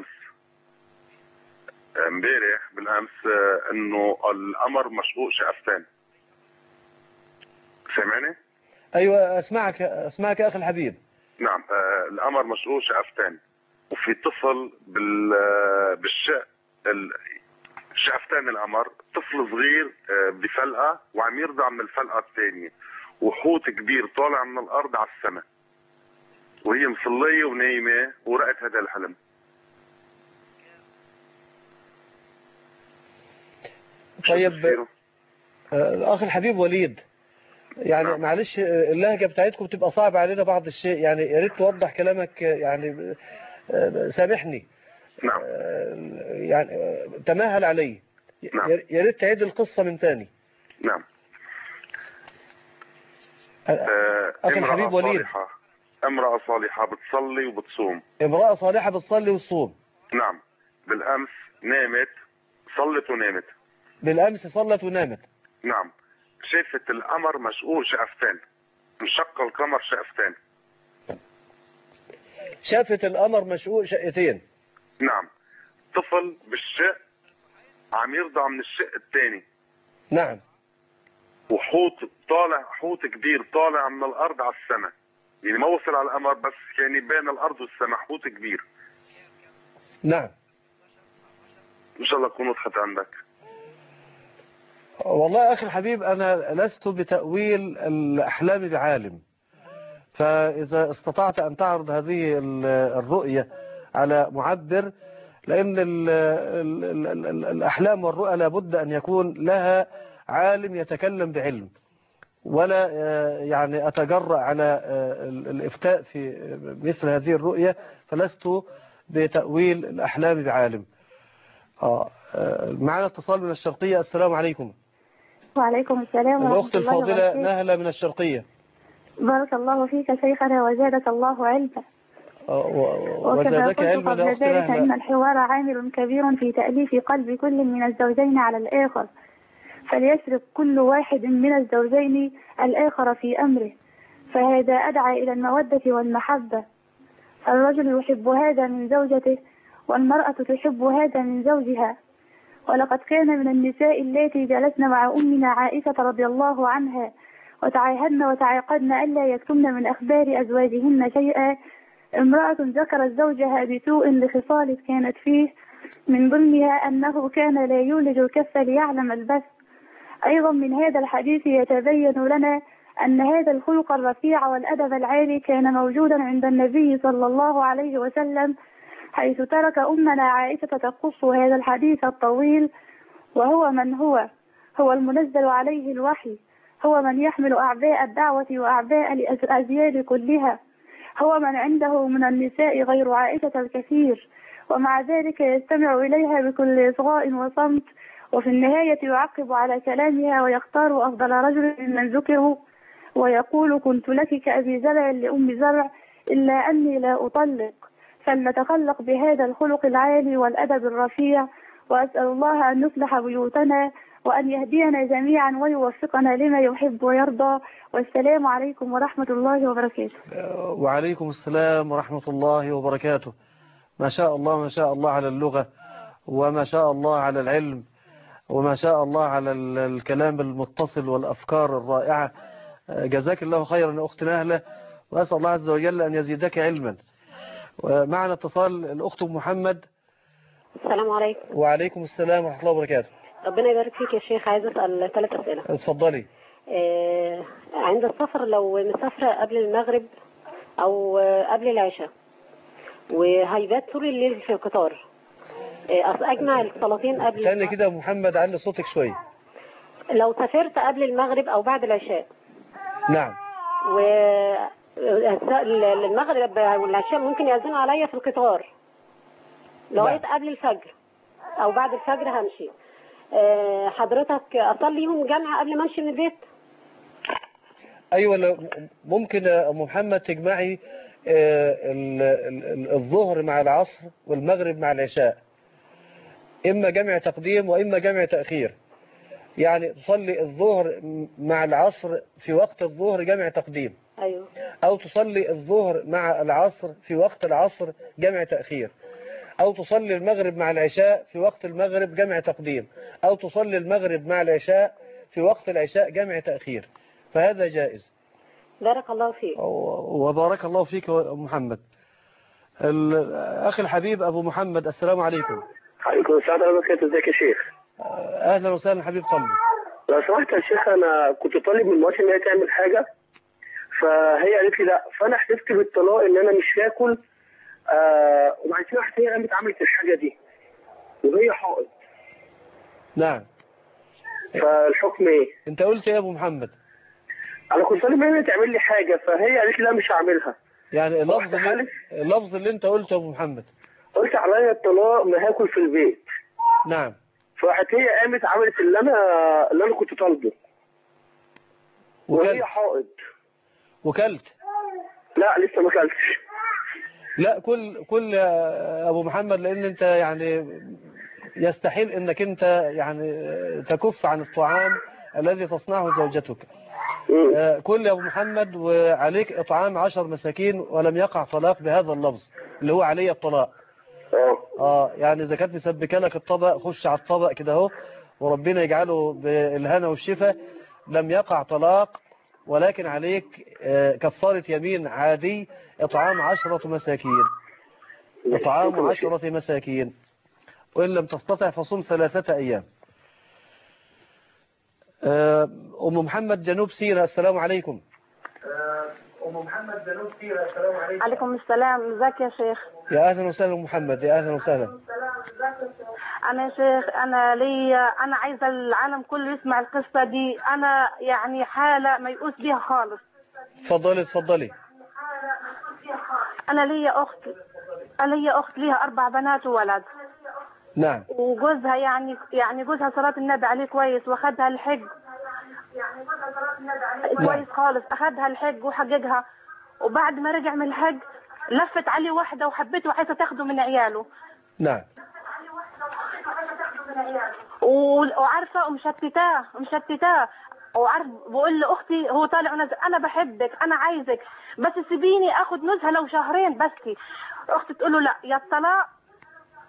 امبارح بالأمس اه انه القمر مشقوق شقفتين. سامعني؟ ايوه اسمعك اسمعك يا اخي الحبيب. نعم اه القمر مشقوق شقفتين وفي طفل بال بالشق شقفتين القمر، طفل صغير بفلقة وعم يرضع من الفلقة الثانية، وحوت كبير طالع من الأرض على السماء، وهي مصلية ونايمة ورأت هذا الحلم. طيب الأخ الحبيب وليد، يعني نعم. معلش اللهجة بتاعتكم بتبقى صعبة علينا بعض الشيء، يعني يا ريت توضح كلامك، يعني سامحني. نعم. يعني تمهل علي. نعم. يا ريت تعيد القصة من تاني. نعم. أخي الحبيب وليد. صالحة. امرأة صالحة بتصلي وبتصوم. امرأة صالحة بتصلي وتصوم. نعم. بالأمس نامت، صلت ونامت. بالأمس صلت ونامت. نعم. شافت القمر مشقوق شقفتين، انشق القمر شقفتين. شافت القمر مشقوق شقتين. نعم. طفل بالشق عم يرضع من الشق الثاني. نعم. وحوت طالع، حوت كبير طالع من الارض على السماء، يعني ما وصل على القمر بس كان بين الارض والسماء حوت كبير. نعم. ان شاء الله تكون وضحت عندك. والله اخي الحبيب انا لست بتأويل الاحلام بعالم، فاذا استطعت ان تعرض هذه الرؤية على معبر، لان ال ال ال ال الاحلام والرؤى لابد ان يكون لها عالم يتكلم بعلم، ولا يعني أتجرأ على الإفتاء في مثل هذه الرؤية، فلست بتأويل الأحلام بعالم. آه معنا اتصال من الشرقية، السلام عليكم. وعليكم السلام ورحمة الأخت الله الفاضلة وبركاته. نهلة من الشرقية. بارك الله فيك شيخنا وزادك الله علما. وزادك علما قبل ذلك إن الحوار عامل كبير في تأليف قلب كل من الزوجين على الآخر، فليسرق كل واحد من الزوجين الآخر في أمره، فهذا أدعى إلى المودة والمحبة. الرجل يحب هذا من زوجته والمرأة تحب هذا من زوجها. ولقد كان من النساء اللاتي جلسن مع أمنا عائشة رضي الله عنها وتعاهدن وتعاقدن ألا يكتمن من أخبار أزواجهن شيئا امرأة ذكرت زوجها بسوء لخصال كانت فيه، من ضمنها أنه كان لا يولج الكف ليعلم البث. أيضا من هذا الحديث يتبين لنا أن هذا الخلق الرفيع والأدب العالي كان موجودا عند النبي صلى الله عليه وسلم، حيث ترك أمنا عائشة تقص هذا الحديث الطويل. وهو من هو هو المنزل عليه الوحي، هو من يحمل أعباء الدعوة وأعباء الأزيال كلها، هو من عنده من النساء غير عائشة الكثير، ومع ذلك يستمع إليها بكل إصغاء وصمت، وفي النهاية يعقب على كلامها ويختار أفضل رجل ممن ذكروا ويقول كنت لك كأبي زرع لأم زرع إلا أني لا أطلق. فلنتخلق بهذا الخلق العالي والأدب الرفيع، وأسأل الله أن يصلح بيوتنا وأن يهدينا جميعا ويوفقنا لما يحب ويرضى. والسلام عليكم ورحمة الله وبركاته. وعليكم السلام ورحمة الله وبركاته. ما شاء الله ما شاء الله على اللغة، وما شاء الله على العلم، وما شاء الله على الكلام المتصل والأفكار الرائعة. جزاك الله خيرا أخت نهلة، وأسأل الله عز وجل أن يزيدك علما. ومعنا اتصال الأخت محمد. السلام عليكم. وعليكم السلام ورحمة الله وبركاته. ربنا يبارك فيك يا شيخ. عايز أسأل ثلاث أسئلة. اتفضلي. آه عند السفر لو مسافرة قبل المغرب أو قبل العشاء وهيبات طول الليل في القطار، آه أجمع الصلاتين قبل. ثانية كده يا محمد، علي صوتك شوية. لو سافرت قبل المغرب أو بعد العشاء. نعم. و المغرب والعشاء ممكن يأذنوا عليا في القطار لغاية قبل الفجر أو بعد الفجر همشي. أه حضرتك أصليهم جمع قبل ما أمشي من البيت؟ أيوة ممكن يا أم محمد تجمعي الظهر مع العصر والمغرب مع العشاء، إما جمع تقديم وإما جمع تأخير. يعني تصلي الظهر مع العصر في وقت الظهر جمع تقديم. أيوة. أو تصلي الظهر مع العصر في وقت العصر جمع تأخير، أو تصلي المغرب مع العشاء في وقت المغرب جمع تقديم، أو تصلي المغرب مع العشاء في وقت العشاء جمع تأخير، فهذا جائز. بارك الله فيك. وبارك الله فيك يا محمد. الأخ الحبيب أبو محمد، السلام عليكم. عليكم السلام ورحمة الله وبركاته. ازيك يا شيخ؟ أهلا وسهلا حبيب قلبي. لو سمحت يا شيخ، أنا كنت طالب من مراتي إن هي تعمل حاجة، فهي قالت لي لا، فأنا حلفت بالطلاق إن أنا مش هاكل. آه وبعد كده راحت هي قامت عملت الحاجة دي وهي حائض. نعم. فالحكم إيه؟ أنت قلت إيه يا أبو محمد؟ أنا كنت طالب منها تعمل لي حاجة، فهي قالت لي لا مش هعملها. يعني اللفظ اللي اللفظ اللي أنت قلته يا أبو محمد، قلت عليا الطلاق ما هاكل في البيت. نعم. فراحت هي قامت عملت اللي أنا اللي أنا كنت طالبه. وهي حائض. وكلت؟ لا لسه ما كلتش. لا كل كل ابو محمد، لان انت يعني يستحيل انك انت يعني تكف عن الطعام الذي تصنعه زوجتك. كل يا ابو محمد، وعليك اطعام عشر مساكين ولم يقع طلاق بهذا اللفظ اللي هو علي الطلاق. اه يعني اذا كانت مسبكه لك الطبق، خش على الطبق كده اهو، وربنا يجعله بالهنا والشفاء، لم يقع طلاق، ولكن عليك كفارة يمين عادي، إطعام عشرة مساكين. إطعام عشرة مساكين، وإن لم تستطع فصوم ثلاثة أيام. أم محمد جنوب سيناء، السلام عليكم. أم محمد جنوب سيناء، السلام عليكم. عليكم السلام. ازيك يا شيخ؟ يا أهلا وسهلا محمد، يا أهلا وسهلا. أنا يا شيخ أنا لي أنا عايزة العالم كله يسمع القصة دي. أنا يعني حالة ميؤوس بيها خالص. اتفضلي اتفضلي. أنا لي أخت أنا لي أخت ليها أربع بنات وولد. نعم. وجوزها يعني يعني جوزها صلاة النبي عليه كويس، واخدها الحج كويس خالص، أخدها الحج وحججها، وبعد ما رجع من الحج لفت عليه واحدة وحبته وعايزة تاخده من عياله. نعم. وعارفة ومشتتاه ومشتتاه وعارف بقول لاختي هو طالع ونزل، انا بحبك انا عايزك بس سيبيني اخد نزهه لو شهرين بس. اختي تقول له لا، يا الطلاق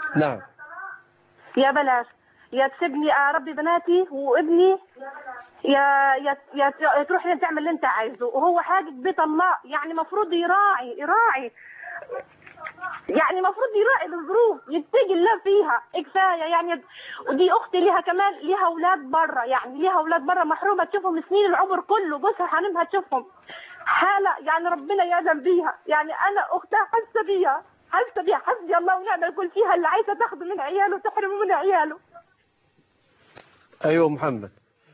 نعم. يا بلاش، يا تسيبني اربي بناتي وابني، يا يا يا يا تروح تعمل اللي انت عايزه، وهو حاجه بيت الله، يعني المفروض يراعي يراعي يعني المفروض يراعي الظروف، يتقي الله فيها كفايه يعني. ودي اختي ليها كمان ليها اولاد بره، يعني ليها اولاد بره محرومه تشوفهم سنين العمر كله، جوزها حرمها تشوفهم، حاله يعني ربنا يأذن بيها. يعني انا اختها حاسه بيها حاسه بيها حسبي الله ونعم الوكيل فيها، اللي عايزه تاخده من عياله وتحرمه من عياله. أيوة محمد.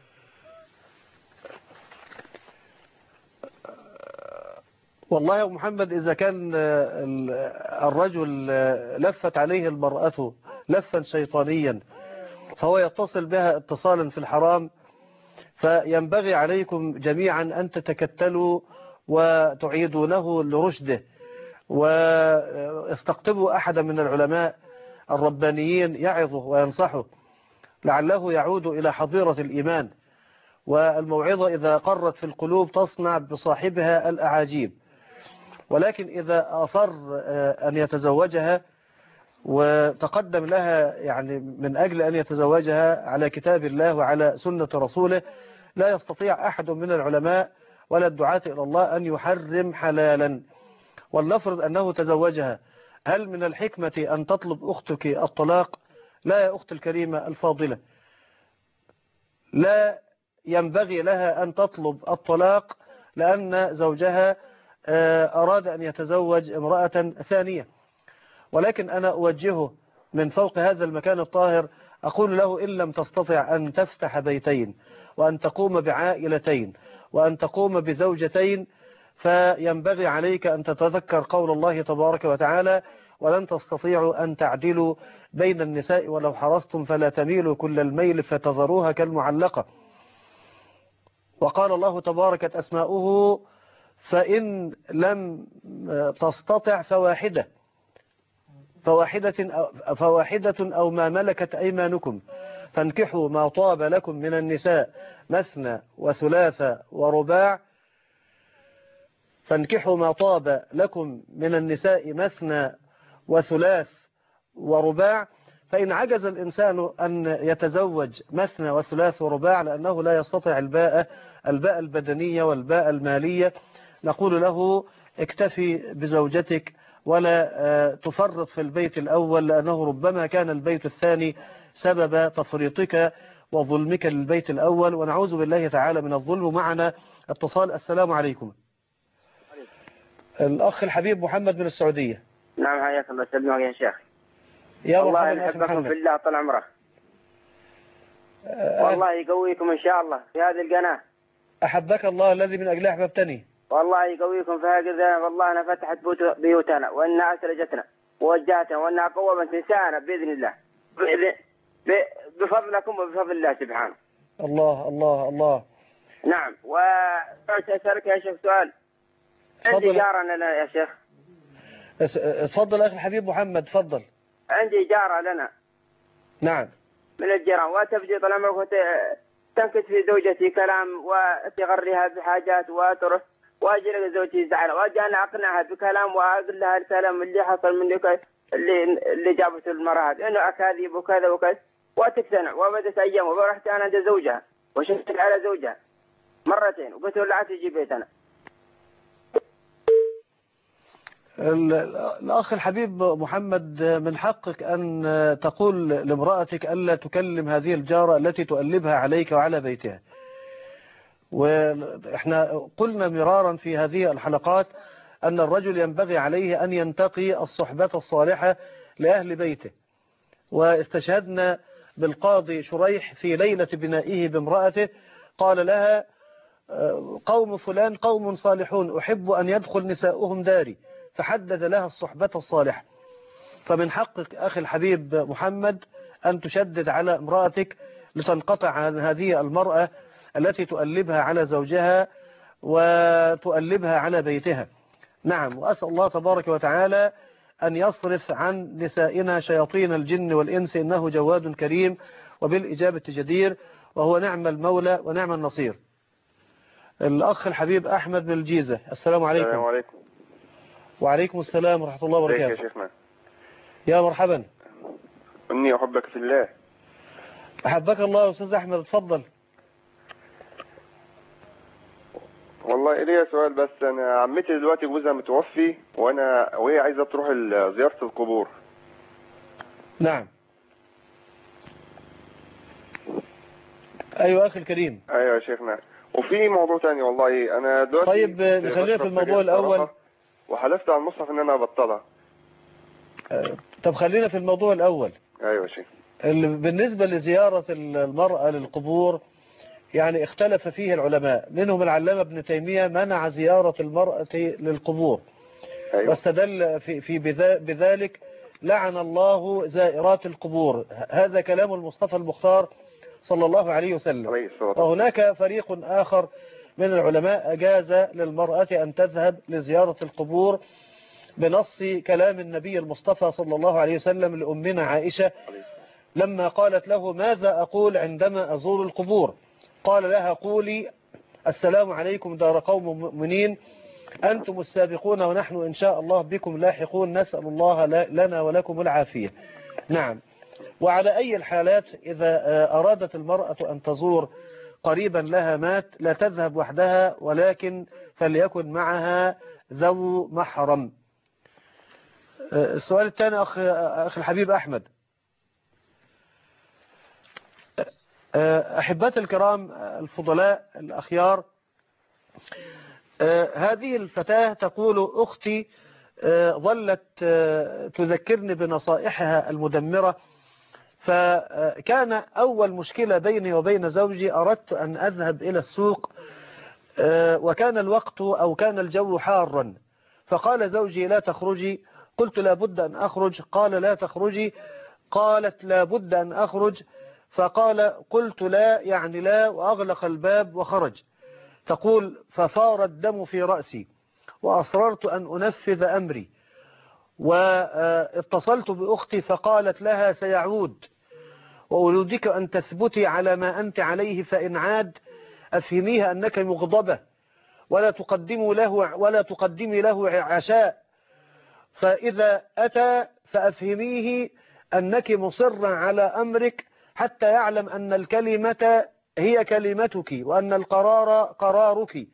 والله يا محمد إذا كان الرجل لفت عليه المرأة لفا شيطانيا فهو يتصل بها اتصالا في الحرام، فينبغي عليكم جميعا أن تتكتلوا وتعيدونه لرشده، واستقطبوا أحدا من العلماء الربانيين يعظه وينصحه لعله يعود إلى حظيرة الإيمان. والموعظة إذا قرت في القلوب تصنع بصاحبها الأعاجيب. ولكن إذا أصر أن يتزوجها وتقدم لها يعني من أجل أن يتزوجها على كتاب الله وعلى سنة رسوله، لا يستطيع أحد من العلماء ولا الدعاة إلى الله أن يحرم حلالا. ولنفرض أنه تزوجها، هل من الحكمة أن تطلب أختك الطلاق؟ لا يا أخت الكريمة الفاضلة، لا ينبغي لها أن تطلب الطلاق لأن زوجها أراد أن يتزوج امرأة ثانية. ولكن أنا أوجهه من فوق هذا المكان الطاهر، أقول له إن لم تستطع أن تفتح بيتين وأن تقوم بعائلتين وأن تقوم بزوجتين، فينبغي عليك أن تتذكر قول الله تبارك وتعالى: ولن تستطيعوا أن تعدلوا بين النساء ولو حرصتم فلا تميلوا كل الميل فتذروها كالمعلقة. وقال الله تباركت أسماؤه: فإن لم تستطع فواحدة فواحدة أو, فواحدة أو ما ملكت أيمانكم فانكحوا ما طاب لكم من النساء مثنى وثلاث ورباع فانكحوا ما طاب لكم من النساء مثنى وثلاث ورباع. فإن عجز الإنسان أن يتزوج مثنى وثلاث ورباع لأنه لا يستطيع الباء الباء البدنية والباء المالية، نقول له اكتفي بزوجتك ولا تفرط في البيت الأول، لأنه ربما كان البيت الثاني سبب تفريطك وظلمك للبيت الأول، ونعوذ بالله تعالى من الظلم. معنا اتصال. السلام عليكم. الأخ الحبيب محمد من السعودية. نعم حياك الله سيدنا يا شيخ. يا والله نحبكم في الله طال عمره. أه والله يقويكم إن شاء الله في هذه القناة. أحبك الله الذي من أجله أحببتني. والله يقويكم في هذا. والله أنا فتحت بيوتنا وأنها أسرجتنا ووجهتنا وأنها قومت نساءنا بإذن الله، بفضلكم وبفضل الله سبحانه. الله الله الله. نعم. وأسألك يا شيخ سؤال. عندي جارة لنا يا شيخ. تفضل أخي الحبيب محمد تفضل. عندي جارة لنا. نعم. من الجيران وتبدي طال عمرك تنكت في زوجتي كلام وتغريها بحاجات وترف، واجي لك زوجتي زعلة واجي انا اقنعها بكلام واقول لها الكلام اللي حصل مني اللي اللي جابته المرأة انه اكاذيب وكذا وكذا، وتقتنع. وبدت ايام ورحت انا عند زوجها وشفت على زوجها مرتين وقلت له لا تجي بيتنا. الأخ الحبيب محمد، من حقك أن تقول لامرأتك ألا تكلم هذه الجارة التي تؤلبها عليك وعلى بيتها. وإحنا قلنا مرارا في هذه الحلقات أن الرجل ينبغي عليه أن ينتقي الصحبة الصالحة لأهل بيته، واستشهدنا بالقاضي شريح في ليلة بنائه بامرأته قال لها: قوم فلان قوم صالحون أحب أن يدخل نساؤهم داري، فحدد لها الصحبة الصالحة. فمن حقك أخي الحبيب محمد أن تشدد على امرأتك لتنقطع عن هذه المرأة التي تؤلبها على زوجها وتؤلبها على بيتها. نعم. وأسأل الله تبارك وتعالى أن يصرف عن نسائنا شياطين الجن والإنس، إنه جواد كريم وبالإجابة جدير، وهو نعم المولى ونعم النصير. الأخ الحبيب أحمد من الجيزة. السلام عليكم. السلام عليكم. وعليكم السلام ورحمة الله وبركاته. يا شيخنا. يا مرحبا. إني أحبك في الله. أحبك الله يا أستاذ أحمد، اتفضل. والله ليا سؤال بس. أنا عمتي دلوقتي جوزها متوفي وأنا وهي عايزة تروح زيارة القبور. نعم. أيوة أخي الكريم. أيوة يا شيخنا. وفي موضوع تاني والله. أنا دلوقتي طيب نخلينا في الموضوع الأول. وحلفت على المصحف إن أنا أبطلها. أه طب خلينا في الموضوع الأول. أيوة يا شيخ. بالنسبة لزيارة المرأة للقبور يعني اختلف فيه العلماء، منهم العلامة ابن تيمية منع زيارة المرأة للقبور. أيوة. واستدل في, في بذلك لعن الله زائرات القبور. هذا كلام المصطفى المختار صلى الله عليه وسلم. وهناك فريق آخر من العلماء أجاز للمرأة أن تذهب لزيارة القبور بنص كلام النبي المصطفى صلى الله عليه وسلم لأمنا عائشة لما قالت له ماذا أقول عندما أزور القبور؟ قال لها قولي السلام عليكم دار قوم مؤمنين أنتم السابقون ونحن إن شاء الله بكم لاحقون نسأل الله لنا ولكم العافية. نعم. وعلى أي الحالات إذا أرادت المرأة أن تزور قريبا لها مات لا تذهب وحدها، ولكن فليكن معها ذو محرم. السؤال الثاني أخ أخي الحبيب أحمد. أحبات الكرام الفضلاء الأخيار، هذه الفتاة تقول أختي ظلت تذكرني بنصائحها المدمرة، فكان أول مشكلة بيني وبين زوجي أردت أن أذهب إلى السوق وكان الوقت أو كان الجو حارا، فقال زوجي لا تخرجي، قلت لا بد أن أخرج، قال لا تخرجي، قالت لا بد أن أخرج، فقال قلت لا يعني لا، وأغلق الباب وخرج. تقول ففار الدم في رأسي وأصررت أن أنفذ أمري، واتصلت بأختي فقالت لها سيعود وأريدك أن تثبتي على ما أنت عليه، فإن عاد أفهميها أنك مغضبة ولا تقدمي له ولا تقدمي له عشاء، فإذا أتى فأفهميه أنك مصرة على أمرك حتى يعلم أن الكلمة هي كلمتك وأن القرار قرارك.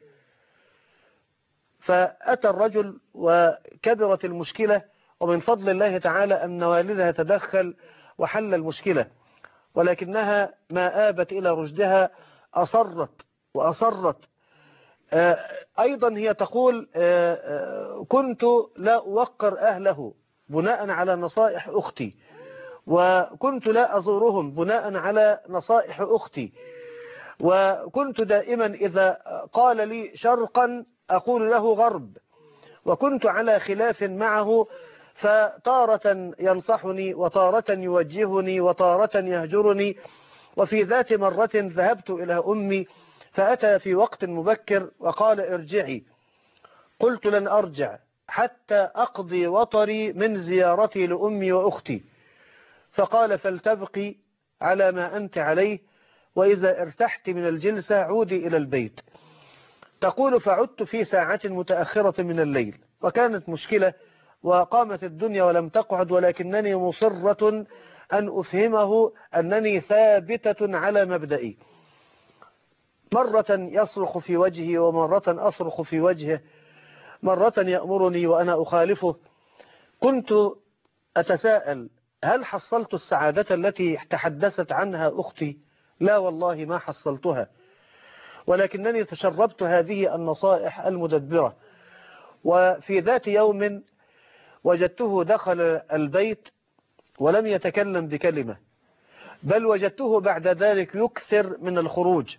فأتى الرجل وكبرت المشكلة، ومن فضل الله تعالى أن والدها تدخل وحل المشكلة، ولكنها ما آبت إلى رشدها، أصرت وأصرت. أيضا هي تقول كنت لا أوقر أهله بناء على نصائح أختي، وكنت لا أزورهم بناء على نصائح أختي، وكنت دائما إذا قال لي شرقا أقول له غرب، وكنت على خلاف معه، فتارة ينصحني وتارة يوجهني وتارة يهجرني. وفي ذات مرة ذهبت إلى أمي فأتى في وقت مبكر وقال ارجعي، قلت لن أرجع حتى أقضي وطري من زيارتي لأمي وأختي، فقال فلتبقي على ما أنت عليه، وإذا ارتحت من الجلسة عودي إلى البيت. تقول فعدت في ساعة متأخرة من الليل، وكانت مشكلة وقامت الدنيا ولم تقعد، ولكنني مصرة أن أفهمه أنني ثابتة على مبدئي. مرة يصرخ في وجهي ومرة أصرخ في وجهه، مرة يأمرني وأنا أخالفه. كنت أتساءل هل حصلت السعادة التي تحدثت عنها أختي؟ لا والله ما حصلتها، ولكنني تشربت هذه النصائح المدبرة. وفي ذات يوم وجدته دخل البيت ولم يتكلم بكلمة، بل وجدته بعد ذلك يكثر من الخروج،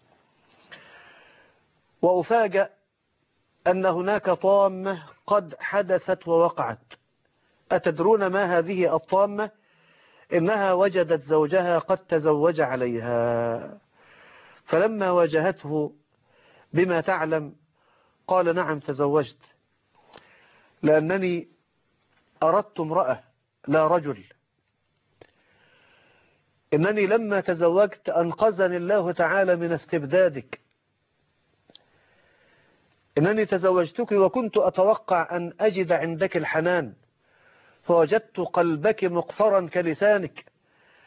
وأفاجأ أن هناك طامة قد حدثت ووقعت. أتدرون ما هذه الطامة؟ إنها وجدت زوجها قد تزوج عليها، فلما واجهته بما تعلم قال نعم تزوجت، لأنني أردت امرأة لا رجل. إنني لما تزوجت أنقذني الله تعالى من استبدادك، إنني تزوجتك وكنت أتوقع أن أجد عندك الحنان، فوجدت قلبك مقفرا كلسانك،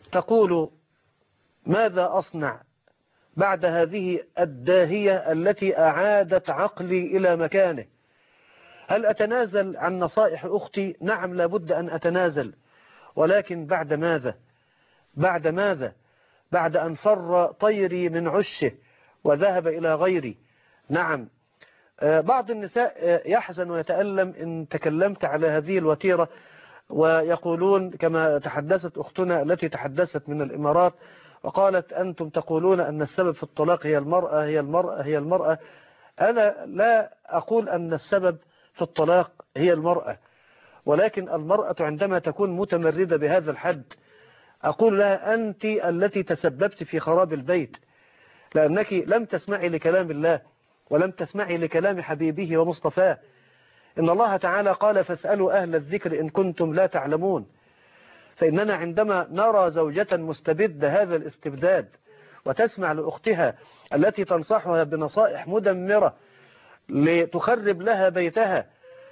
تقول ماذا أصنع بعد هذه الداهية التي أعادت عقلي إلى مكانه؟ هل أتنازل عن نصائح أختي؟ نعم لابد أن أتنازل، ولكن بعد ماذا؟ بعد ماذا؟ بعد أن فر طيري من عشه وذهب إلى غيري. نعم، بعض النساء يحزن ويتألم إن تكلمت على هذه الوتيرة، ويقولون كما تحدثت أختنا التي تحدثت من الإمارات وقالت أنتم تقولون أن السبب في الطلاق هي المرأة هي المرأة هي المرأة. أنا لا أقول أن السبب في الطلاق هي المرأة، ولكن المرأة عندما تكون متمردة بهذا الحد أقول لها أنت التي تسببت في خراب البيت، لأنك لم تسمعي لكلام الله ولم تسمعي لكلام حبيبه ومصطفاه. إن الله تعالى قال فاسألوا أهل الذكر إن كنتم لا تعلمون. فإننا عندما نرى زوجة مستبدة هذا الاستبداد وتسمع لأختها التي تنصحها بنصائح مدمرة لتخرب لها بيتها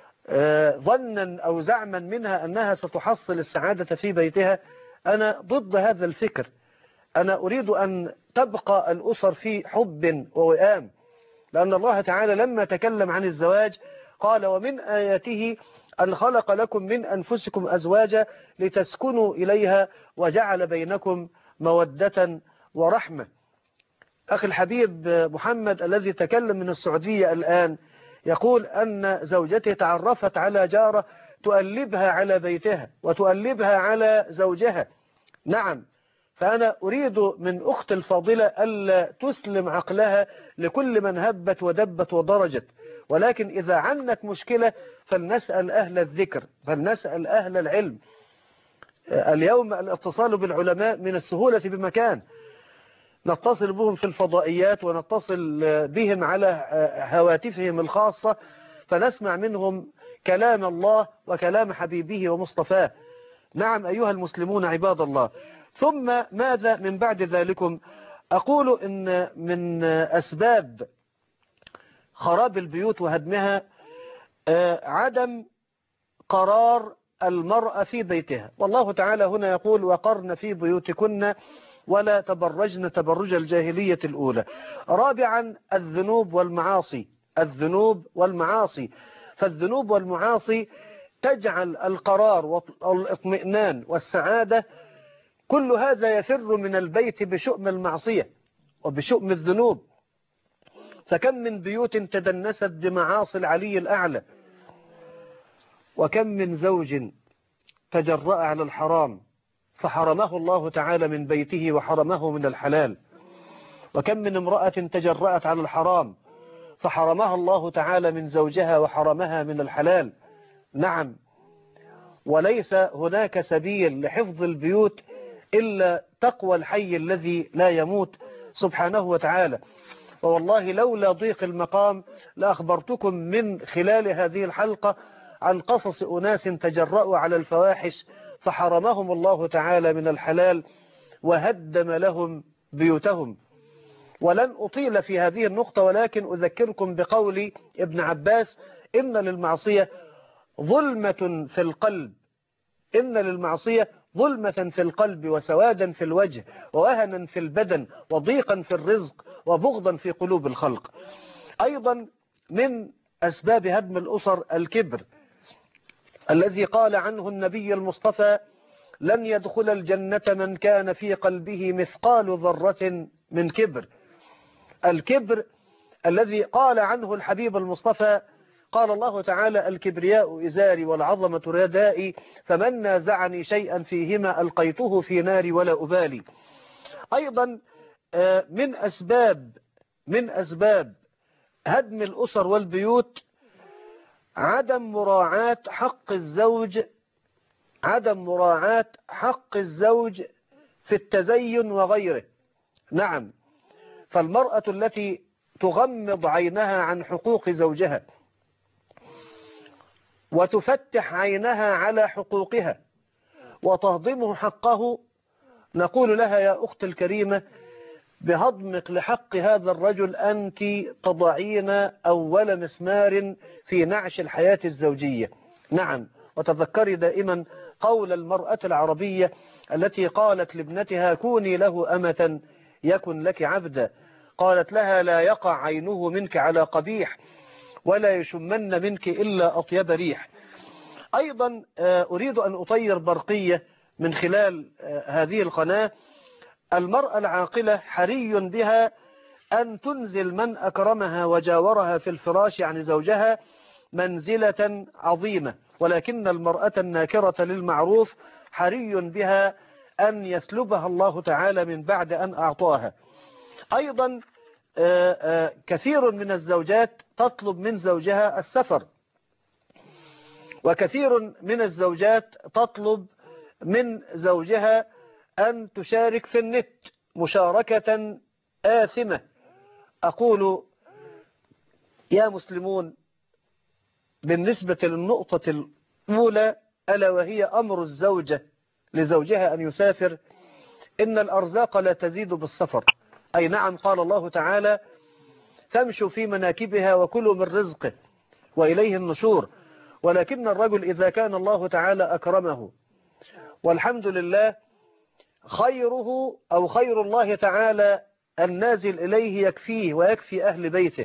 ظنا أو زعما منها أنها ستحصل السعادة في بيتها، أنا ضد هذا الفكر. أنا أريد أن تبقى الأسر في حب ووئام، لأن الله تعالى لما تكلم عن الزواج قال ومن آياته أن خلق لكم من أنفسكم أزواجا لتسكنوا إليها وجعل بينكم مودة ورحمة. أخي الحبيب محمد الذي تكلم من السعودية الآن يقول أن زوجته تعرفت على جارة تؤلبها على بيتها وتؤلبها على زوجها. نعم، فأنا أريد من أخت الفاضلة ألا تسلم عقلها لكل من هبت ودبت ودرجت، ولكن إذا عنك مشكلة فلنسأل أهل الذكر، فلنسأل أهل العلم. اليوم الاتصال بالعلماء من السهولة بمكان، نتصل بهم في الفضائيات ونتصل بهم على هواتفهم الخاصة فنسمع منهم كلام الله وكلام حبيبه ومصطفاه. نعم أيها المسلمون عباد الله. ثم ماذا من بعد ذلكم؟ أقول إن من أسباب خراب البيوت وهدمها عدم قرار المرأة في بيتها. والله تعالى هنا يقول وقرن في بيوتكن ولا تبرجن تبرج الجاهلية الأولى. رابعا الذنوب والمعاصي، الذنوب والمعاصي. فالذنوب والمعاصي تجعل القرار والاطمئنان والسعادة كل هذا يفر من البيت بشؤم المعصية وبشؤم الذنوب. فكم من بيوت تدنست بمعاصي العلي الأعلى، وكم من زوج تجرأ على الحرام فحرمه الله تعالى من بيته وحرمه من الحلال، وكم من امرأة تجرأت على الحرام فحرمها الله تعالى من زوجها وحرمها من الحلال. نعم، وليس هناك سبيل لحفظ البيوت إلا تقوى الحي الذي لا يموت سبحانه وتعالى. ووالله لولا ضيق المقام لأخبرتكم من خلال هذه الحلقة عن قصص أناس تجرأوا على الفواحش فحرمهم الله تعالى من الحلال وهدم لهم بيوتهم. ولن أطيل في هذه النقطة، ولكن أذكركم بقول ابن عباس إن للمعصية ظلمة في القلب، إن للمعصية ظلمة في القلب وسوادا في الوجه ووهنا في البدن وضيقا في الرزق وبغضا في قلوب الخلق. أيضا من أسباب هدم الأسر الكبر الذي قال عنه النبي المصطفى لن يدخل الجنة من كان في قلبه مثقال ذرة من كبر. الكبر الذي قال عنه الحبيب المصطفى قال الله تعالى الكبرياء إزاري والعظمة ردائي فمن نازعني شيئا فيهما ألقيته في ناري ولا أبالي. أيضا من أسباب من أسباب هدم الأسر والبيوت عدم مراعاة حق الزوج عدم مراعاة حق الزوج في التزين وغيره. نعم، فالمرأة التي تغمض عينها عن حقوق زوجها وتفتح عينها على حقوقها وتهضمه حقه، نقول لها يا أخت الكريمة بهضمك لحق هذا الرجل أنت تضعين أول مسمار في نعش الحياة الزوجية. نعم، وتذكري دائما قول المرأة العربية التي قالت لابنتها كوني له أمة يكن لك عبدا، قالت لها لا يقع عينه منك على قبيح ولا يشمن منك إلا أطيب ريح. أيضا أريد أن أطير برقية من خلال هذه القناة. المرأة العاقلة حري بها أن تنزل من أكرمها وجاورها في الفراش عن زوجها منزلة عظيمة، ولكن المرأة الناكرة للمعروف حري بها أن يسلبها الله تعالى من بعد أن أعطاها. أيضا كثير من الزوجات تطلب من زوجها السفر، وكثير من الزوجات تطلب من زوجها أن تشارك في النت مشاركة آثمة. أقول يا مسلمون بالنسبة للنقطة الأولى ألا وهي أمر الزوجة لزوجها أن يسافر، إن الأرزاق لا تزيد بالسفر. أي نعم، قال الله تعالى تمشوا في مناكبها وكلوا من رزقه وإليه النشور، ولكن الرجل إذا كان الله تعالى أكرمه والحمد لله خيره أو خير الله تعالى النازل إليه يكفيه ويكفي أهل بيته،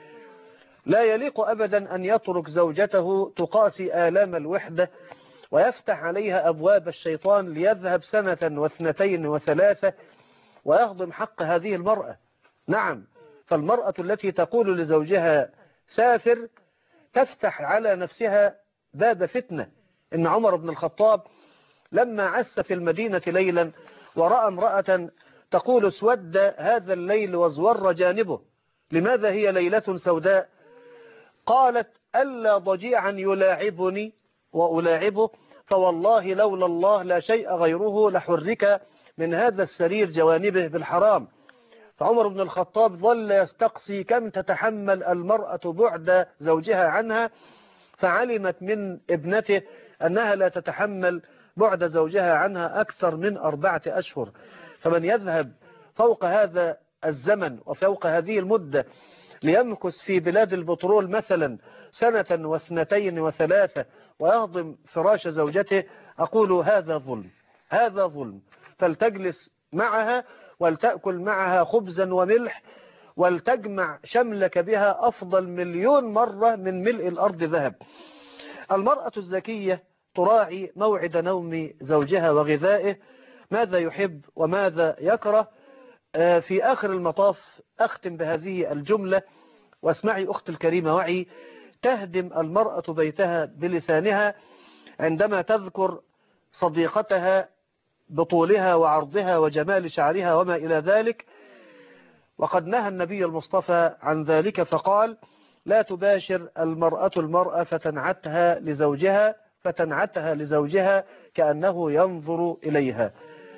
لا يليق أبدا أن يترك زوجته تقاسي آلام الوحدة ويفتح عليها أبواب الشيطان ليذهب سنة واثنتين وثلاثة ويهضم حق هذه المرأة. نعم، فالمرأة التي تقول لزوجها سافر تفتح على نفسها باب فتنة. إن عمر بن الخطاب لما عس في المدينة ليلا ورأى امرأة تقول اسود هذا الليل وازور جانبه، لماذا هي ليلة سوداء؟ قالت ألا ضجيعا يلاعبني وألاعبه، فوالله لولا الله لا شيء غيره لحرك من هذا السرير جوانبه بالحرام. فعمر بن الخطاب ظل يستقصي كم تتحمل المرأة بعد زوجها عنها، فعلمت من ابنته أنها لا تتحمل بعد زوجها عنها أكثر من أربعة أشهر. فمن يذهب فوق هذا الزمن وفوق هذه المدة ليمكث في بلاد البترول مثلا سنة واثنتين وثلاثة ويهضم فراش زوجته، أقول هذا ظلم، هذا ظلم. فلتجلس معها ولتأكل معها خبزا وملح ولتجمع شملك بها أفضل مليون مرة من ملء الأرض ذهب. المرأة الذكية تراعي موعد نوم زوجها وغذائه، ماذا يحب وماذا يكره. في آخر المطاف أختم بهذه الجملة واسمعي أختي الكريمة وعي. تهدم المرأة بيتها بلسانها عندما تذكر صديقتها بطولها وعرضها وجمال شعرها وما إلى ذلك، وقد نهى النبي المصطفى عن ذلك فقال لا تباشر المرأة المرأة فتنعتها لزوجها فتنعتها لزوجها كأنه ينظر إليها.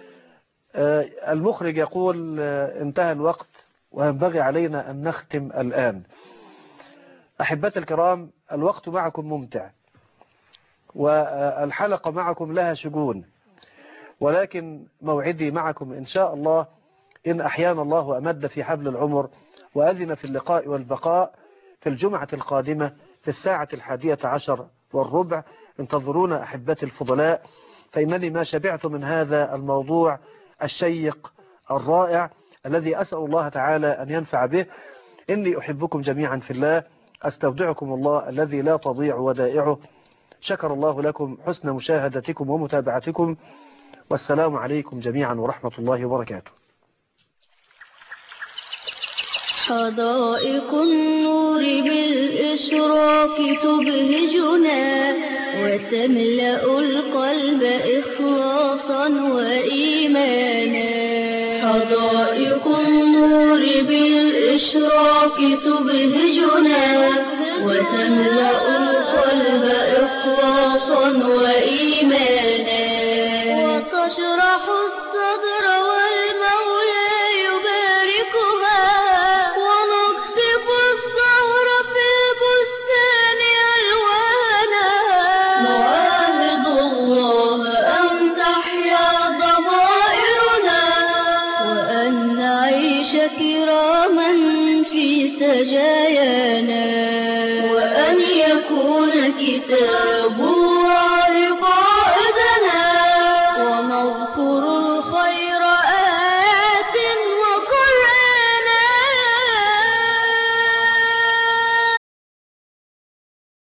المخرج يقول انتهى الوقت وينبغي علينا أن نختم الآن. أحبتي الكرام، الوقت معكم ممتع والحلقة معكم لها شجون، ولكن موعدي معكم إن شاء الله إن أحيانا الله وأمد في حبل العمر وأذن في اللقاء والبقاء في الجمعة القادمة في الساعة الحادية عشر والربع. انتظرونا أحبتي الفضلاء، فإنني ما شبعت من هذا الموضوع الشيق الرائع الذي أسأل الله تعالى أن ينفع به. إني أحبكم جميعا في الله، أستودعكم الله الذي لا تضيع ودائعه. شكر الله لكم حسن مشاهدتكم ومتابعتكم، والسلام عليكم جميعا ورحمة الله وبركاته. حدائق النور بالإشراق تبهجنا وتملأ القلب إخلاصا وإيمانا. حدائق النور بالإشراق تبهجنا وتملأ القلب إخلاصا وإيمانا، وتشرح الصدر والمولى يباركها، ونقطف الزهر في البستان ألوانا. نعاهد الله أن تحيا ضمائرنا وأن نعيش كراما في سجايانا، وأن يكون كتاب